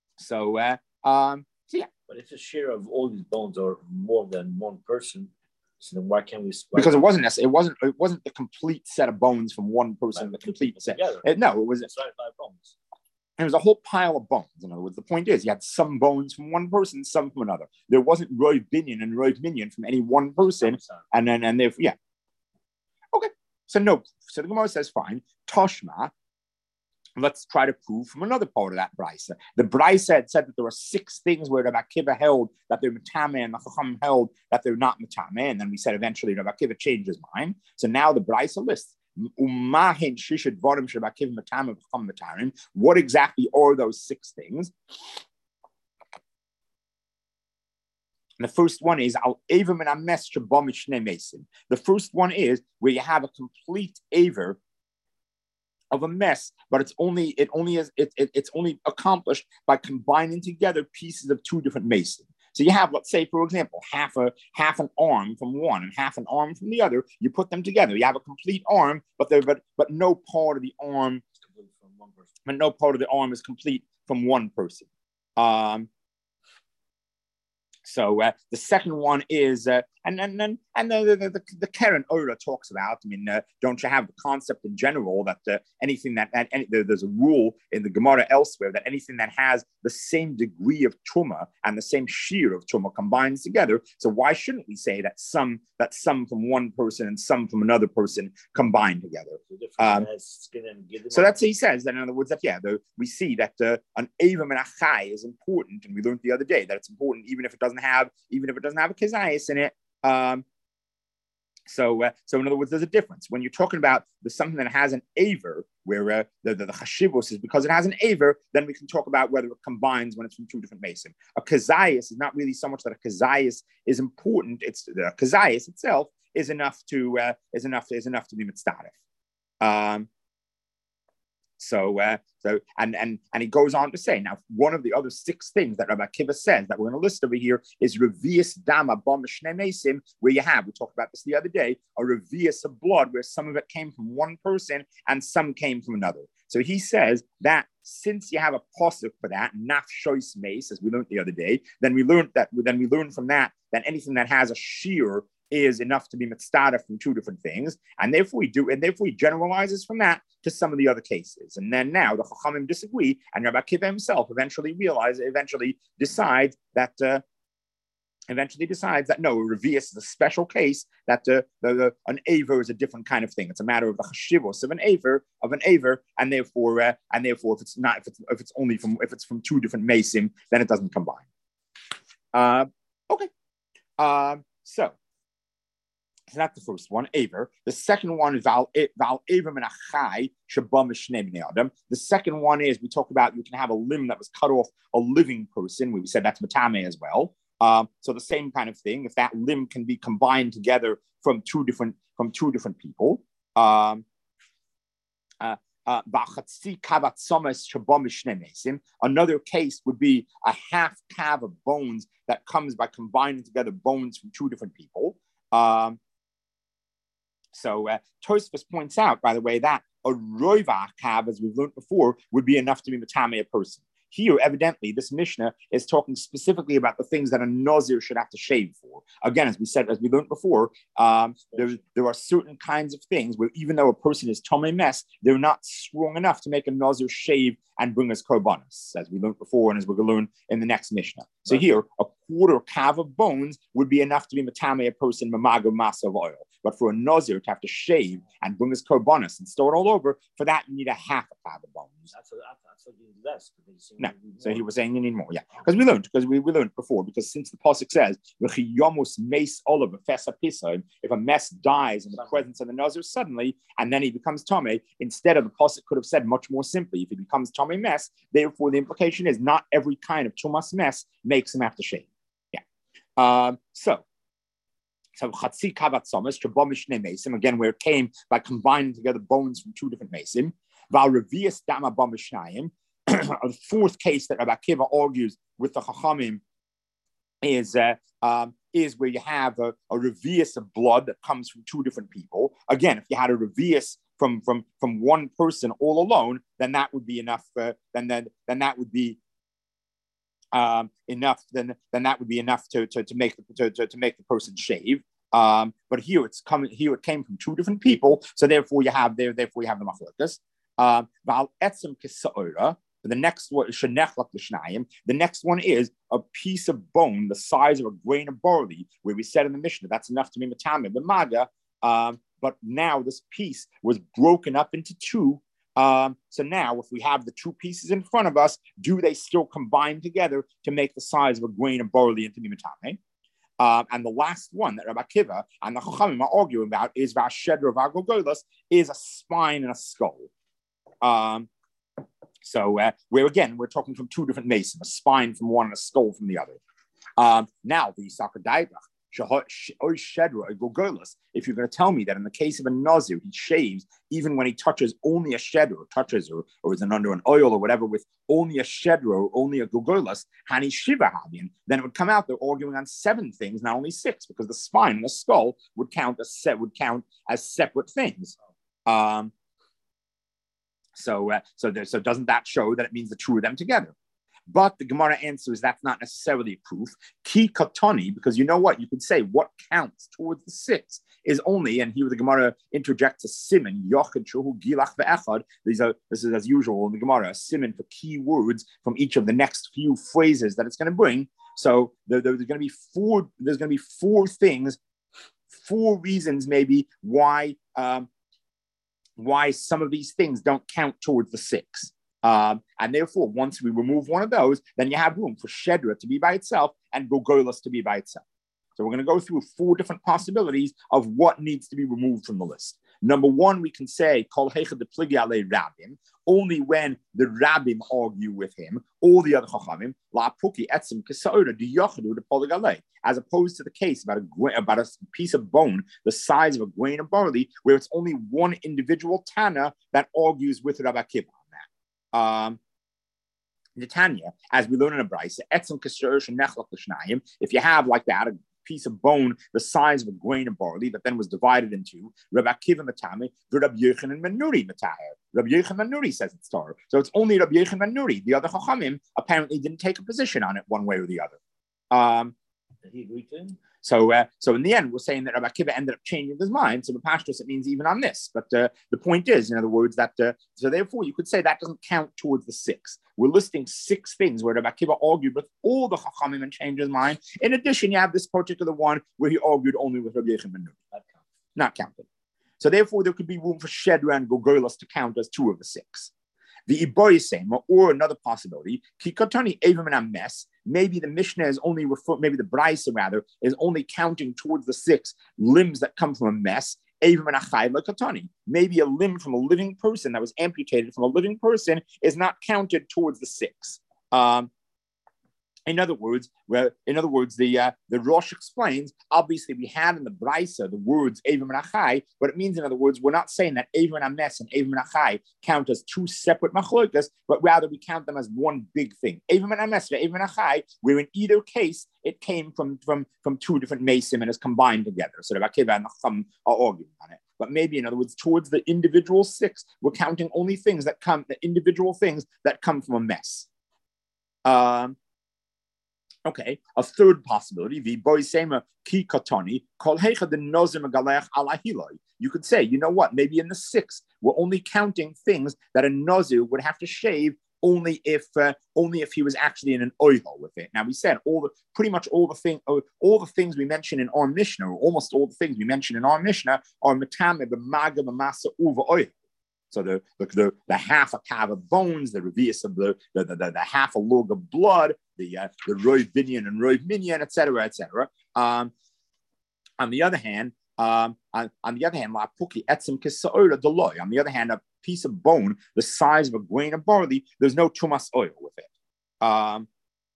Yeah. But if the share of all these bones are more than one person, So then why can't we? Because it wasn't necessarily, it wasn't the complete set of bones from one person. The complete set. No, it was. That's right, 5 bones. And it was a whole pile of bones. In other words, the point is, you had some bones from one person, some from another. There wasn't Roy Binyan and Roy Minyan from any one person, and therefore, yeah. Okay, so no. So the Gemara says, fine, Toshma. Let's try to prove from another part of that brisa. The brisa had said that there were 6 things where Rabbi Akiva held that they're matame, and the Chacham held that they're not matame, and then we said eventually Rabbi Akiva changed his mind. So now the brisa lists. What exactly are those 6 things? And the first one is the first one is where you have a complete aver of a mess, but it's only accomplished by combining together pieces of 2 different masons. So you have, let's say, for example, half an arm from one and half an arm from the other. You put them together. You have a complete arm, but no part of the arm, is complete from one person. So the second one is, and the Karen Ora talks about. I mean, don't you have the concept in general that anything there's a rule in the Gemara elsewhere that anything that has the same degree of truma and the same shear of truma combines together. So why shouldn't we say that some from one person and some from another person combine together? So that's he says that, in other words, that we see that an Avim and a Chai is important, and we learned the other day that it's important even if it doesn't have a Kazayas in it. So in other words, there's a difference when you're talking about something that has an aver, where the chashivos is because it has an aver. Then we can talk about whether it combines when it's from 2 different mason. A kazayas is not really so much that a kazayas is important. It's the kazayas itself is enough to be mitzdaref. So he goes on to say, now, one of the other 6 things that Rabbi Akiva says that we're going to list over here is revius dama bam shnei mesim, where we talked about this the other day, a revius of blood, where some of it came from one person and some came from another. So he says that since you have a pasuk for that, naf shois meis, as we learned the other day, then we learned from that anything that has a shear is enough to be mitzvah from 2 different things, and therefore he generalizes from that to some of the other cases. And then now the Chachamim disagree, and Rabbi Akiva himself eventually decides that no, a revius is a special case, that an aver is a different kind of thing. It's a matter of the chashivos of an aver, and therefore if it's from 2 different mesim, then it doesn't combine. Okay. So that's the first one, aver. The second one is val aver min achai shabam shnei bnei adam. The second one is we talk about you can have a limb that was cut off a living person. We said that's matame as well. So the same kind of thing. If that limb can be combined together from two different people. Another case would be a half calf of bones that comes by combining together bones from 2 different people. So Tosfos points out, by the way, that a roiva kav, as we've learned before, would be enough to be matame a person. Here, evidently, this Mishnah is talking specifically about the things that a Nazir should have to shave for. Again, as we learned before, there are certain kinds of things where even though a person is Tomei Mess, they're not strong enough to make a Nazir shave and bring us korbanos, as we learned before and as we're going to learn in the next Mishnah. So right. Here, a quarter calf of bones would be enough to be matame a person mamago masa of oil. But for a Nazir to have to shave and bring his korbanos and store it all over, for that you need a half a calf of bones. That's what you need less. No, so he was saying you need more, yeah. Because we learned before, because since the pasuk says, if a mess dies in the presence of the Nazir suddenly, and then he becomes Tomei, instead of the pasuk could have said much more simply, if he becomes Tomei mess, therefore the implication is not every kind of Tumas mess makes him have to shave. Yeah. So chatzi kavat somas shabam shnei mesim, again, where it came by combining together bones from 2 different mesim. Val revius dama bam shnayim. The 4th case that Rabbi Akiva argues with the Chachamim is where you have a revius of blood that comes from 2 different people. Again, if you had a revius from one person all alone, then that would be enough. Then that would be enough. Then that would be enough to make the person shave. But here it's coming. Here it came from two different people, so therefore you have the machlokas. Val etzem kisaora. The next one, the next one is a piece of bone the size of a grain of barley, where we said in the Mishnah that's enough to be matame the maga. But now this piece was broken up into two. So now, if we have the two pieces in front of us, do they still combine together to make the size of a grain of barley into be matame? And the last one that Rabbi Akiva and the Chachamim are arguing about is Vashedra Vagogolas, is a spine and a skull. So where again, we're talking from two different masons, a spine from one and a skull from the other. Now, the Yisakar Daibach, if you're going to tell me that in the case of a nazir, he shaves even when he touches only a shedra, or is under an oil or whatever, with only a shedra or only a gogolas, hani shiva hadin, then it would come out they're arguing on 7 things, not only 6, because the spine and the skull would count as separate things. So doesn't that show that it means the two of them together? But the Gemara answers that's not necessarily a proof. Ki katani, because you know what? You could say what counts towards the 6 is only, and here the Gemara interjects a siman, yochid shuhu gilach ve'echad. This is as usual in the Gemara, a siman for key words from each of the next few phrases that it's going to bring. So there's going to be 4. There's going to be 4 things, 4 reasons maybe why some of these things don't count towards the 6. And therefore, once we remove one of those, then you have room for Shedra to be by itself and Gogolas to be by itself. So we're going to go through 4 different possibilities of what needs to be removed from the list. Number 1, we can say, Kol Heichad Pligi Ale Rabbim, only when the Rabbim argue with him, all the other Chachamim, La Puki Etzim Kisaoda, the Yochadu, the Poligale, as opposed to the case about a piece of bone the size of a grain of barley, where it's only one individual Tana that argues with Rabbi Akiva on that. Netanya, as we learn in a Brisa, Etzim Kisaoda Nechlach L'Shnayim, if you have like that, a piece of bone the size of a grain of barley that then was divided into Rabbi Akiva Matame, Rabbi Yochanan Manuri Mataher. Rabbi Yochanan Manuri says it's Torah. So it's only Rabbi Yochanan Manuri. The other Chachamim apparently didn't take a position on it one way or the other. Did he agree to him? So in the end, we're saying that Rabbi Akiva ended up changing his mind. So the Pashtus, it means even on this. But the point is, in other words, that so therefore you could say that doesn't count towards the 6. We're listing 6 things where Rabbi Akiva argued with all the Chachamim and changed his mind. In addition, you have this particular one where he argued only with Rabbi Yochanan ben Nuri. Not counted. So therefore, there could be room for Shedra and Gogolas to count as 2 of the 6. The Iboyisema, or another possibility, Kikotani Evim and Ames, maybe the Mishnah is only maybe the Brisa rather is only counting towards the 6 limbs that come from a mess. Evim and Achai Katani. Maybe a limb from a living person that was amputated from a living person is not counted towards the 6. In other words, the Rosh explains, obviously we had in the Brisa the words Evim and Achai, but it means, in other words, we're not saying that Evim and Ames and Evim and Achai count as 2 separate machlokas, but rather we count them as one big thing. Evim and Ames and Evim and Achai, where in either case it came from 2 different mesim and is combined together. So the Akiva and the Chacham are arguing on it. But maybe, in other words, towards the individual 6, we're counting only the individual things that come from a mess. Okay, a third possibility, the boisema ki katani, kol hecha the nozim galech alahiloi. You could say, you know what, maybe in the 6, we're only counting things that a nozir would have to shave only if he was actually in an oil with it. Now we said pretty much all the things we mentioned in our Mishnah, or almost all the things we mentioned in our Mishnah, are metame b'maga b'masa uva oil. So the half a kav of bones, the revius of the half a log of blood, the roiv binyan and roiv minyan, etc., etc. On the other hand, la puki etzim kisaola deloy. On the other hand, a piece of bone the size of a grain of barley, there's no tumas oil with it.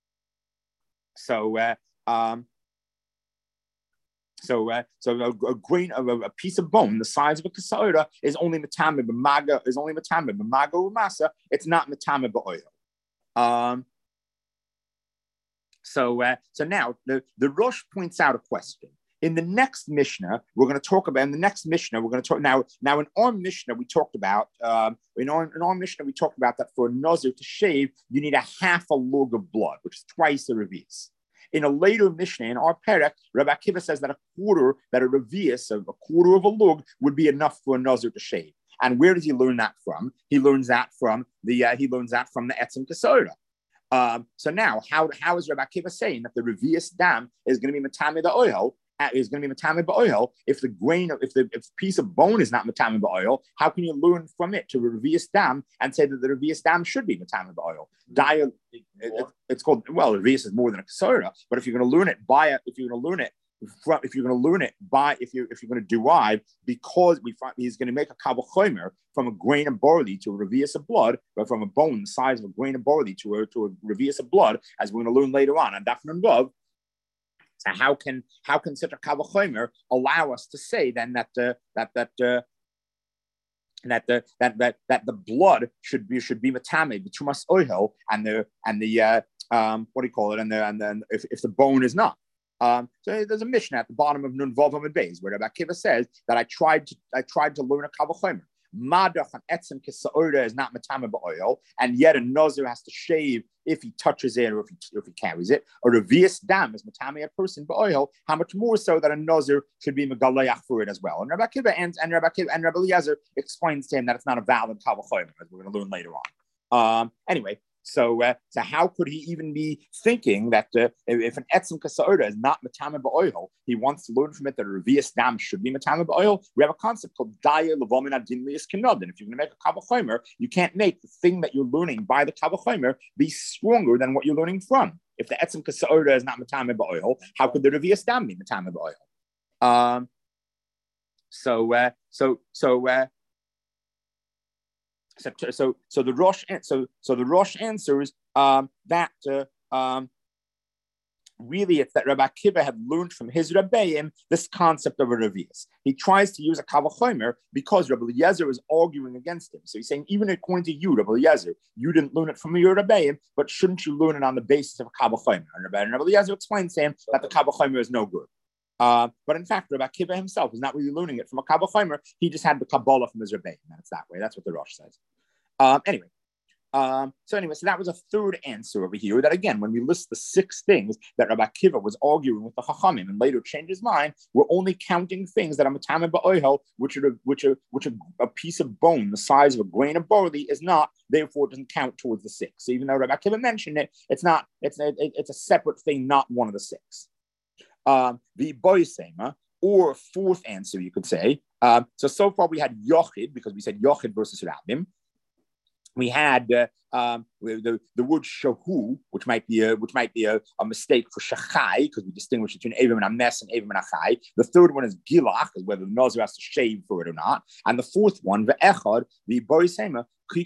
So a grain of a piece of bone the size of a kasaira is only metame b'maga umasa. It's not metame b'oil. So now the Rosh points out a question. In the next Mishnah, we're going to talk about. Now in our Mishnah we talked about. In our Mishnah we talked about that for a nazir to shave you need a half a log of blood, which is twice the revius. In a later Mishnah in our Perek, Rabbi Akiva says that a revius of a quarter of a lug would be enough for a nazir to shave. And where does he learn that from? He learns that from the Etzem Kesora. So now, how is Rabbi Akiva saying that the revius dam is going to be matame the oil? Is going to be matame ba'oil. If the piece of bone is not matame ba'oil, how can you learn from it to revius dam and say that the revius dam should be matame ba'oil? It's called, well, revius is more than a kasora, but if you're going to learn it if you're going to derive, because he's going to make a kavachomer from a grain of barley to a revius of blood, but from a bone the size of a grain of barley to a revius of blood, as we're going to learn later on Daf Nun Vav. So how can such a kavachomer allow us to say then that the blood should be matame b'tumas oil and the what do you call it, and then if the bone is not. So there's a Mishnah at the bottom of Nun Vav Amud Beis where Rabbi Akiva says that I tried to learn a kavachomer. Madach and etzem kisaorda is not matame ba'oil, and yet a nazir has to shave if he touches it or if he carries it. A revius dam is matame a person ba'oil. How much more so that a nazir should be megalayach for it as well? And Rabbi Akiva and Rabbi Eliezer explains to him that it's not a valid kavachomer, as we're going to learn later on. Anyway. So how could he even be thinking that if an etzem kasaorda is not matame ba'oil, he wants to learn from it that a revius dam should be matame ba'oil? We have a concept called daya levomin adin lias kinodin. If you're going to make a kavachomer, you can't make the thing that you're learning by the kavachomer be stronger than what you're learning from. If the etzem kasaorda is not matame ba'oil, how could the revius dam be matame ba'oil? So the Rosh answers that really it's that Rabbi Akiva had learned from his Rebbeim this concept of a revius. He tries to use a kavachomer because Rabbi Eliezer is arguing against him. So he's saying, even according to you, Rabbi Eliezer, you didn't learn it from your Rebbeim, but shouldn't you learn it on the basis of a kavachomer? And Rabbi Eliezer explains to him that the kavachomer is no good. But in fact, Rabbi Akiva himself is not really learning it from a kavachomer. He just had the Kabbalah from his Rebbeim. That's that way. That's what the Rosh says. So that was a third answer over here. That again, when we list the 6 things that Rabbi Akiva was arguing with the Chachamim and later changed his mind, we're only counting things that are matame ba'oil, which are a piece of bone the size of a grain of barley is not. Therefore, it doesn't count towards the 6. So even though Rabbi Akiva mentioned it, it's not. It's a separate thing, not one of the 6. The boisema, or fourth answer, you could say. So far we had Yochid, because we said Yochid versus Rabbim. We had the word shahu, which might be a mistake for shachai, because we distinguish between Avim and Ames and Avim and Achai. The third one is gilach, is whether the nazir has to shave for it or not. And the fourth one, ve'echad, the boisema,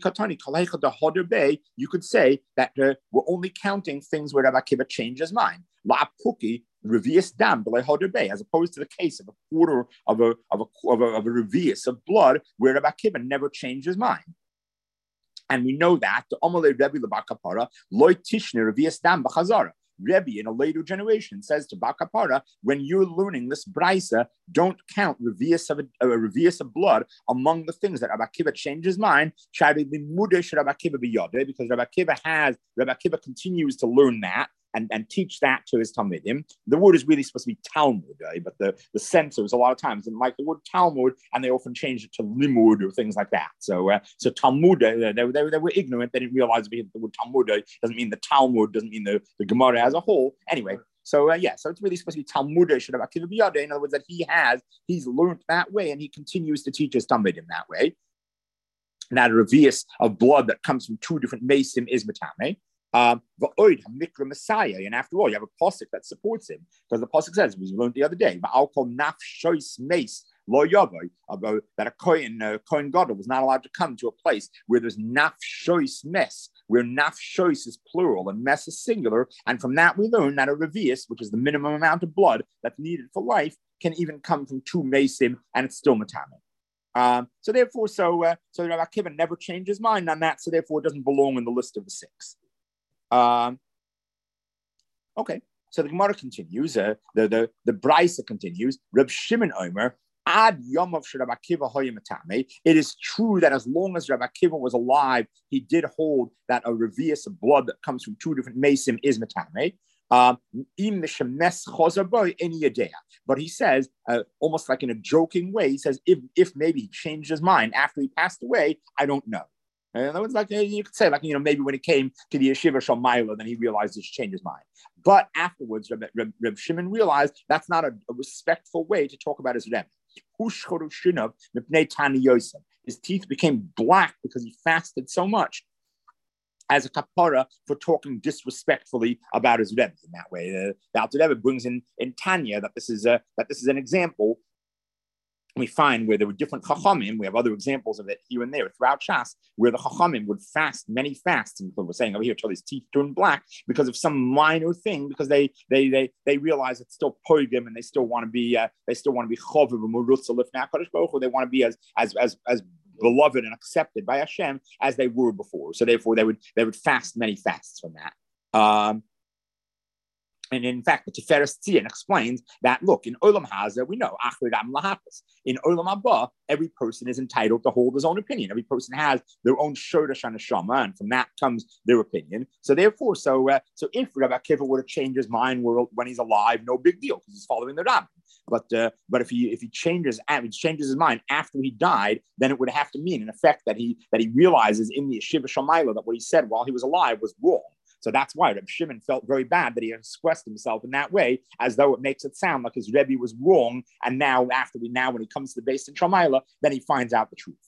you could say that we're only counting things where Rabbi Akiva changed his mind. La'apuki, revius dam, as opposed to the case of a quarter of a revius of blood where Rabbi Akiva never changed his mind. And we know that the Amalei Rebbe leBakapara loy tishne revius dam b'chazara. Rebbe in a later generation says to Bakapara, when you're learning this brisa, don't count revius of blood among the things that Rabbi Akiva changed his mind. Because Rabbi Akiva continues to learn that and teach that to his Talmidim. The word is really supposed to be Talmud, right? But the censors a lot of times didn't like the word Talmud, and they often changed it to Limud or things like that. So Talmud, they were ignorant. They didn't realize the word Talmud doesn't mean the Talmud, doesn't mean the Gemara as a whole. Anyway, so it's really supposed to be Talmudish. In other words, that he's learned that way, and he continues to teach his Talmidim that way. And that revius of blood that comes from 2 different mesim is matame. Messiah, and after all, you have a pasuk that supports him, because the pasuk says, we learned the other day, that a Kohen Gadol was not allowed to come to a place where there's nafshois mes, where nafshois is plural and mes is singular, and from that we learn that a revius, which is the minimum amount of blood that's needed for life, can even come from 2 mesim, and it's still matame. So Rabbi Akiva never changed his mind on that, so therefore it doesn't belong in the list of the 6. Okay, so the Gemara continues. The Brisa continues. Reb Shimon Omer ad Yom of Rabbi Akiva hoyamatame. It is true that as long as Rabbi Akiva was alive, he did hold that a revius of blood that comes from 2 different mesim is matame. But he says, almost like in a joking way, he says, if maybe he changed his mind after he passed away, I don't know. And that was like, you could say, like, maybe when he came to the Yeshiva Shalmaila, then he realized he should change his mind. But afterwards, Reb Shimon realized that's not a respectful way to talk about his Rebbe. His teeth became black because he fasted so much, as a kapara for talking disrespectfully about his Rebbe in that way. The Alter Rebbe brings in Tanya that this is an example. We find where there were different chachamim. We have other examples of it here and there throughout Shas, where the chachamim would fast many fasts. And we're saying over here till his teeth turn black because of some minor thing, because they realize it's still poigim and they still want to be chover v'murutza lifnei HaKadosh Baruch Hu. They want to be as beloved and accepted by Hashem as they were before. So therefore, they would fast many fasts from that. And in fact, the Tiferes Tzion explains that, look, in Olam Hazeh, we know, in Olam Haba, every person is entitled to hold his own opinion. Every person has their own Shodash Neshama, and from that comes their opinion. So therefore, so if Rabbi Akiva were to change his mind when he's alive, no big deal, because he's following the Rabbin. But if he changes his mind after he died, then it would have to mean, in effect, that he realizes in the Yeshiva Shamayla that what he said while he was alive was wrong. So that's why Reb Shimon felt very bad that he expressed himself in that way, as though it makes it sound like his Rebbe was wrong. And now, when he comes to the base in Shamayla, then he finds out the truth.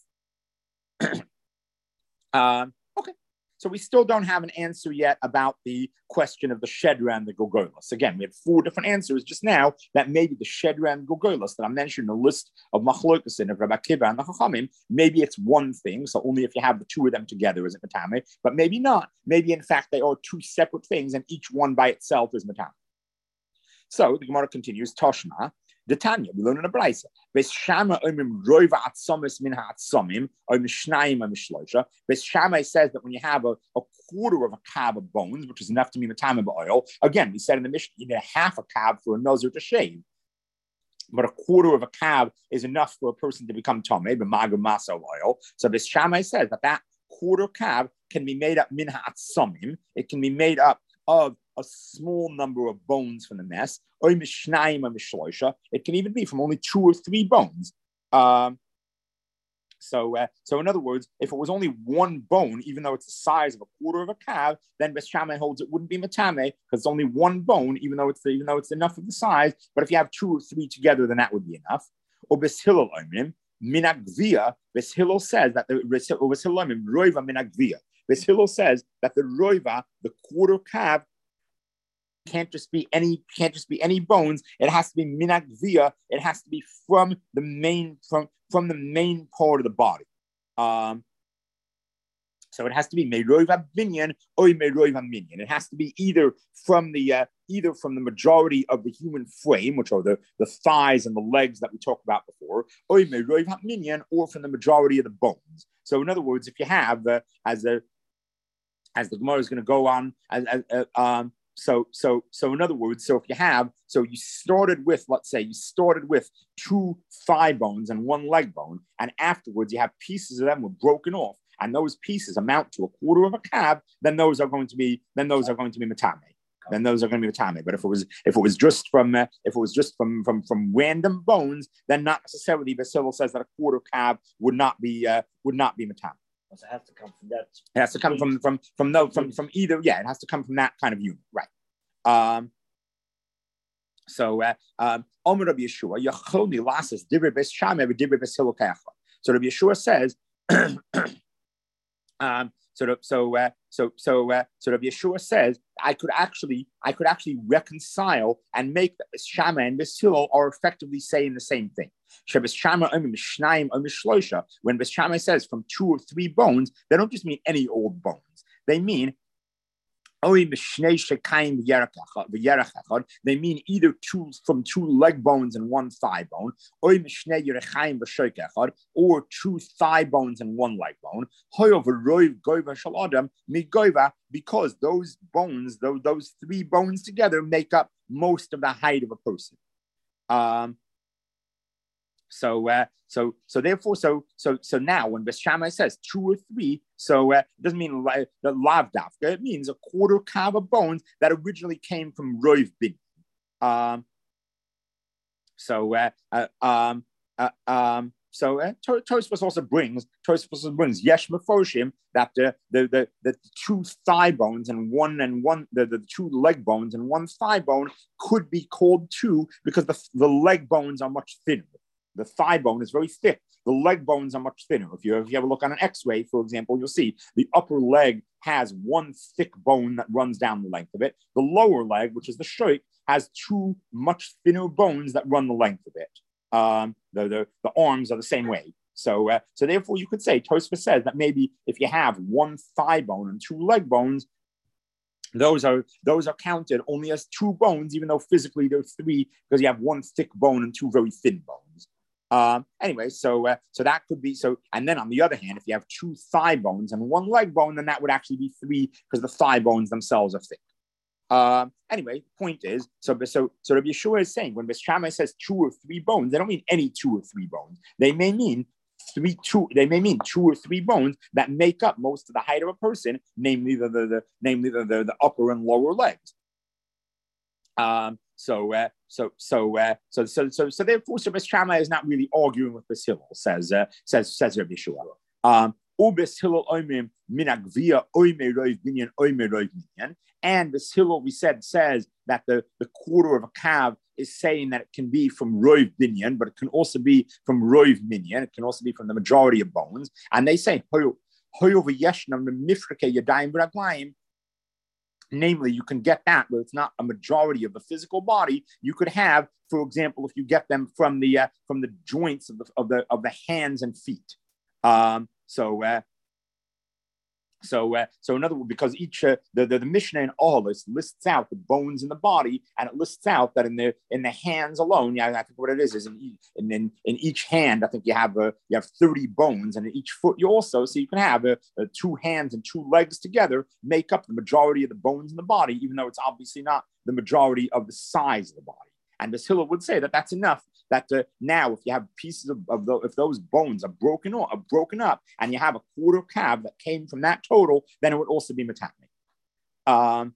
Okay. So we still don't have an answer yet about the question of the Shedra and the Gogolos. Again, we had 4 different answers just now that maybe the Shedra and Gogolos that I mentioned in the list of Machlokas of Rabbi Akiva and the Chachamim, maybe it's one thing, so only if you have the 2 of them together is it Matame, but maybe not. Maybe in fact they are 2 separate things and each one by itself is Matame. So the Gemara continues, Toshma, the Tanya, we learn in a brayso. Beis Shammai omim roiva atzomis min ha'atzomim or mishnayim or mishloisha. Beis Shammai says that when you have a quarter of a cab of bones, which is enough to be matame b'oil. Again, we said in the Mishnah, you need half a cab for a nozer to shave, but a quarter of a cab is enough for a person to become tameh b'magam masa oil. So Beis Shammai says that quarter cab can be made up min ha'atzomim. It can be made up of a small number of bones from the mess, or mishnayim or mishloisha. It can even be from only 2 or 3 bones. So in other words, if it was only 1 bone, even though it's the size of a quarter of a calf, then Beis Shammai holds it wouldn't be matame because it's only 1 bone, even though it's enough of the size. But if you have 2 or 3 together, then that would be enough. Or Beis Hillel omrim minagvia. Beis Hillel says that the Beis Hillel omrim roiva minagvia. Beis Hillel says that the roiva, the quarter calf, can't just be any bones. It has to be minagvia. It has to be from the main part of the body. So it has to be meroiva binyan or meroiva minyan. It has to be either from the majority of the human frame, which are the thighs and the legs that we talked about before, or meroiva minyan, or from the majority of the bones. So in other words, if you have as the Gemara is going to go on So in other words, if you started with, let's say, 2 thigh bones and 1 leg bone, and afterwards you have pieces of them were broken off, and those pieces amount to a quarter of a cab, then those are going to be matame. Then those are going to be matame. But if it was just from random bones, then not necessarily. Basil says that a quarter cab would not be matame. So it has to come from that. It has to come from either. Yeah, it has to come from that kind of unit, right? So Omer Rabbi Yeshua, Yacholni lasses divrei Beis Shammai v'divrei Beis Hillel ka'echad. So Rabbi Yeshua says, so Rabbi Yeshua says, I could actually reconcile and make that Beis Shammai and Beis Hillel are effectively saying the same thing. When Beis Shammai says from 2 or 3 bones, they don't just mean any old bones. They mean they mean either 2 leg bones and 1 thigh bone, or 2 thigh bones and 1 leg bone. Because those bones, those 3 bones together, make up most of the height of a person. So now when Beis Shammai says 2 or 3, it doesn't mean the lav dafka. It means a quarter kav of bones that originally came from Roiv bin. Tosfos also brings yesh mefoshim that the two thigh bones and the two leg bones and one thigh bone could be called two because the leg bones are much thinner. The thigh bone is very thick. The leg bones are much thinner. If you ever look on an X-ray, for example, you'll see the upper leg has one thick bone that runs down the length of it. The lower leg, which is the shoik, has two much thinner bones that run the length of it. The arms are the same way. So therefore, you could say Tosfos says that maybe if you have one thigh bone and two leg bones, those are counted only as two bones, even though physically they're three because you have one thick bone and two very thin bones. Anyway, so that could be so. And then on the other hand, if you have two thigh bones and one leg bone, then that would actually be three because the thigh bones themselves are thick. Anyway, the point is, so Rabbi Yeshua is saying when Beis Shammai says 2 or 3 bones, they don't mean any 2 or 3 bones. They may mean two or three bones that make up most of the height of a person, namely the upper and lower legs. So therefore, Beis Shammai is not really arguing with Beis Hillel, says Rabbi Yeshua. Ubes Hillel oimim minagvia oime roiv binyan oime roiv binyan. And Beis Hillel, we says that the quarter of a kav is saying that it can be from roiv binyan, but it can also be from roiv minyan. It can also be from the majority of bones. And they say namely, you can get that where it's not a majority of the physical body. You could have, for example, if you get them from the joints of the hands and feet. So in other words, because each the Mishnah in Ohalos lists out the bones in the body, and it lists out that in the hands alone, I think what it is in each hand, I think you have 30 bones, and in each foot you also, so you can have 2 hands and 2 legs together make up the majority of the bones in the body, even though it's obviously not the majority of the size of the body. And Beis Hillel would say that that's enough. That now, if you have pieces if those bones are broken up, and you have a quarter kav that came from that total, then it would also be matame.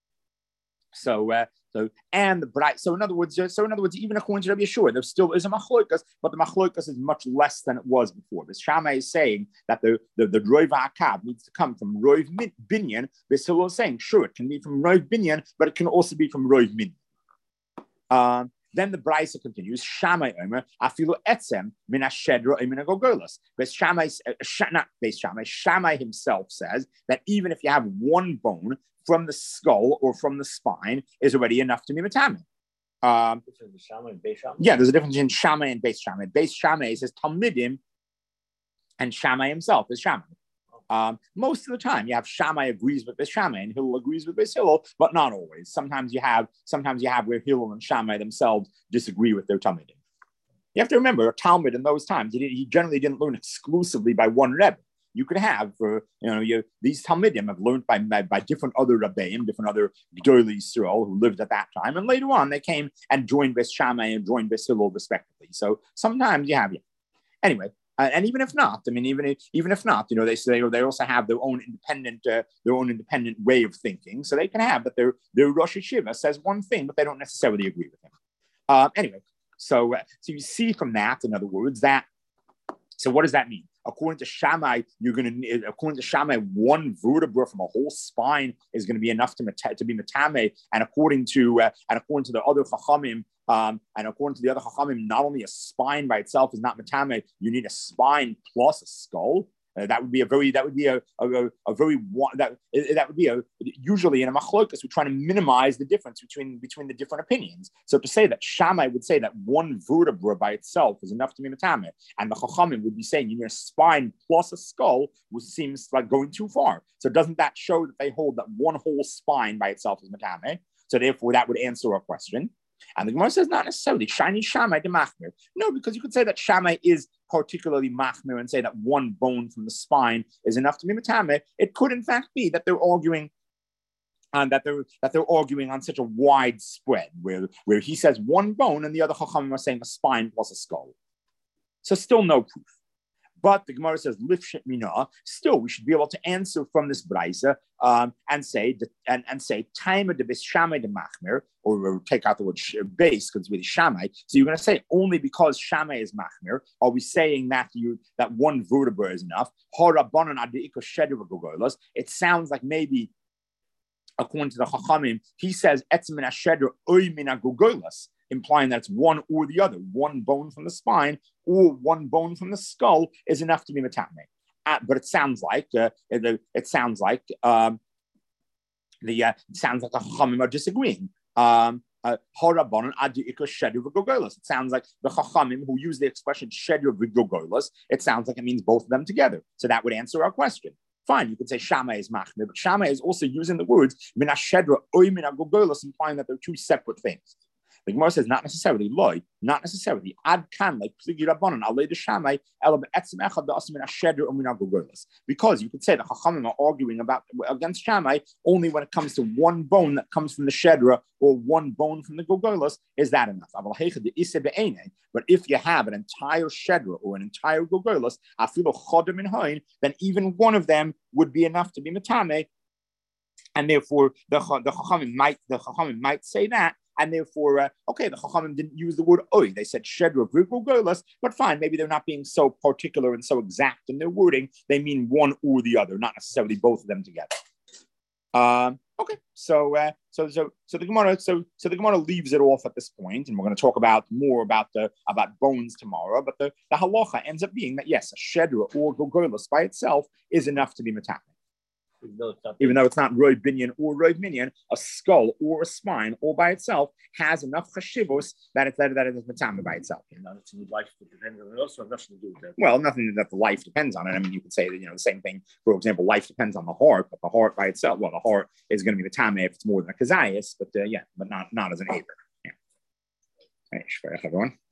So in other words, even according to Rabbi Yeshua, there still is a machlokas, but the machlokas is much less than it was before. Beis Shammai is saying that the roiv hakav needs to come from roiv binyan. Beis Hillel is saying, sure, it can be from roiv binyan, but it can also be from roiv minyan. Then the Brisa continues, Shammai Omer, Afilu Etzem, Mina Shedra, Mina Gogolas. Shammai himself says that even if you have one bone from the skull or from the spine, is already enough to be matame. Yeah, there's a difference in Shammai and Beis Shammai. Beis Shammai says Talmidim, and Shammai himself is Shammai. Most of the time, you have Shammai agrees with Beis Shammai and Hillel agrees with Beis Hillel, but not always. Sometimes you have where Hillel and Shammai themselves disagree with their Talmidim. You have to remember, a Talmud in those times, he generally didn't learn exclusively by one Rebbe. You could have, these Talmidim have learned by different other Rebbeim, different other Gdolei Yisrael who lived at that time, and later on they came and joined Beis Shammai and joined Beis Hillel respectively. So sometimes you have, anyway. And even if not, even if not, they say they also have their own independent way of thinking. So they can have that their Rosh Hashiva says one thing, but they don't necessarily agree with him. Anyway, so you see from that, in other words, that. So what does that mean? According to Shammai, one vertebra from a whole spine is going to be enough to be matame. And according to the other chachamim, not only a spine by itself is not matame, you need a spine plus a skull. Usually in a machlokas we're trying to minimize the difference between the different opinions. So to say that Shammai would say that one vertebra by itself is enough to be matame, and the chachamim would be saying you need a spine plus a skull, which seems like going too far. So doesn't that show that they hold that one whole spine by itself is matame? So therefore that would answer our question. And the Gemara says not necessarily shiny Shammai de machmir. No, because you could say that Shammai is particularly machmir and say that one bone from the spine is enough to be matame. It could in fact be that they're arguing that they're arguing on such a wide spread where he says one bone and the other chachamim are saying a spine plus a skull. So still no proof. But the Gemara says, "Lifshit mina." Still, we should be able to answer from this brisa and say time of the bis shamai de machmir, or take out the word base because it's really shamai. So you're going to say only because shamai is machmir are we saying that one vertebra is enough? It sounds like maybe according to the Chachamim, he says etzem min hasheder oy min hagogolos, implying that it's one or the other. One bone from the spine or one bone from the skull is enough to be metame. But it sounds like the Chachamim are disagreeing. It sounds like the Chachamim who use the expression shedur v'gogolos, it sounds like it means both of them together. So that would answer our question. Fine, you could say Shammai is machmir, but Shammai is also using the words min hashedra oy min hagogolos, implying that they're two separate things. The Gemara says not necessarily loy, not necessarily ad kan like pligi rabbanon alei de Shammai ela be'etzem echad da'as min hashedra oy min hagogolos, because you could say the Chachamim are arguing against Shammai only when it comes to one bone that comes from the shedra or one bone from the gogolos. Is that enough? But if you have an entire shedra or an entire gogolos, then even one of them would be enough to be metame, and therefore the Chachamim might say that. And therefore, the Chachamim didn't use the word oy. They said shedra v'gogolos, but fine, maybe they're not being so particular and so exact in their wording. They mean one or the other, not necessarily both of them together. So the Gemara leaves it off at this point, and we're going to talk more about bones tomorrow. But the halacha ends up being that yes, a shedra or gogolos by itself is enough to be metame. Even though it's not roi binyan or roi minyan, a skull or a spine all by itself has enough chashivos that it is metame by itself. Life depends on it also have nothing to do with that. Well, nothing that the life depends on it. I mean, you could say that the same thing. For example, life depends on the heart, but the heart by itself, the heart is going to be metame if it's more than a kazayas, but not as an aver. Yeah. Hey, everyone.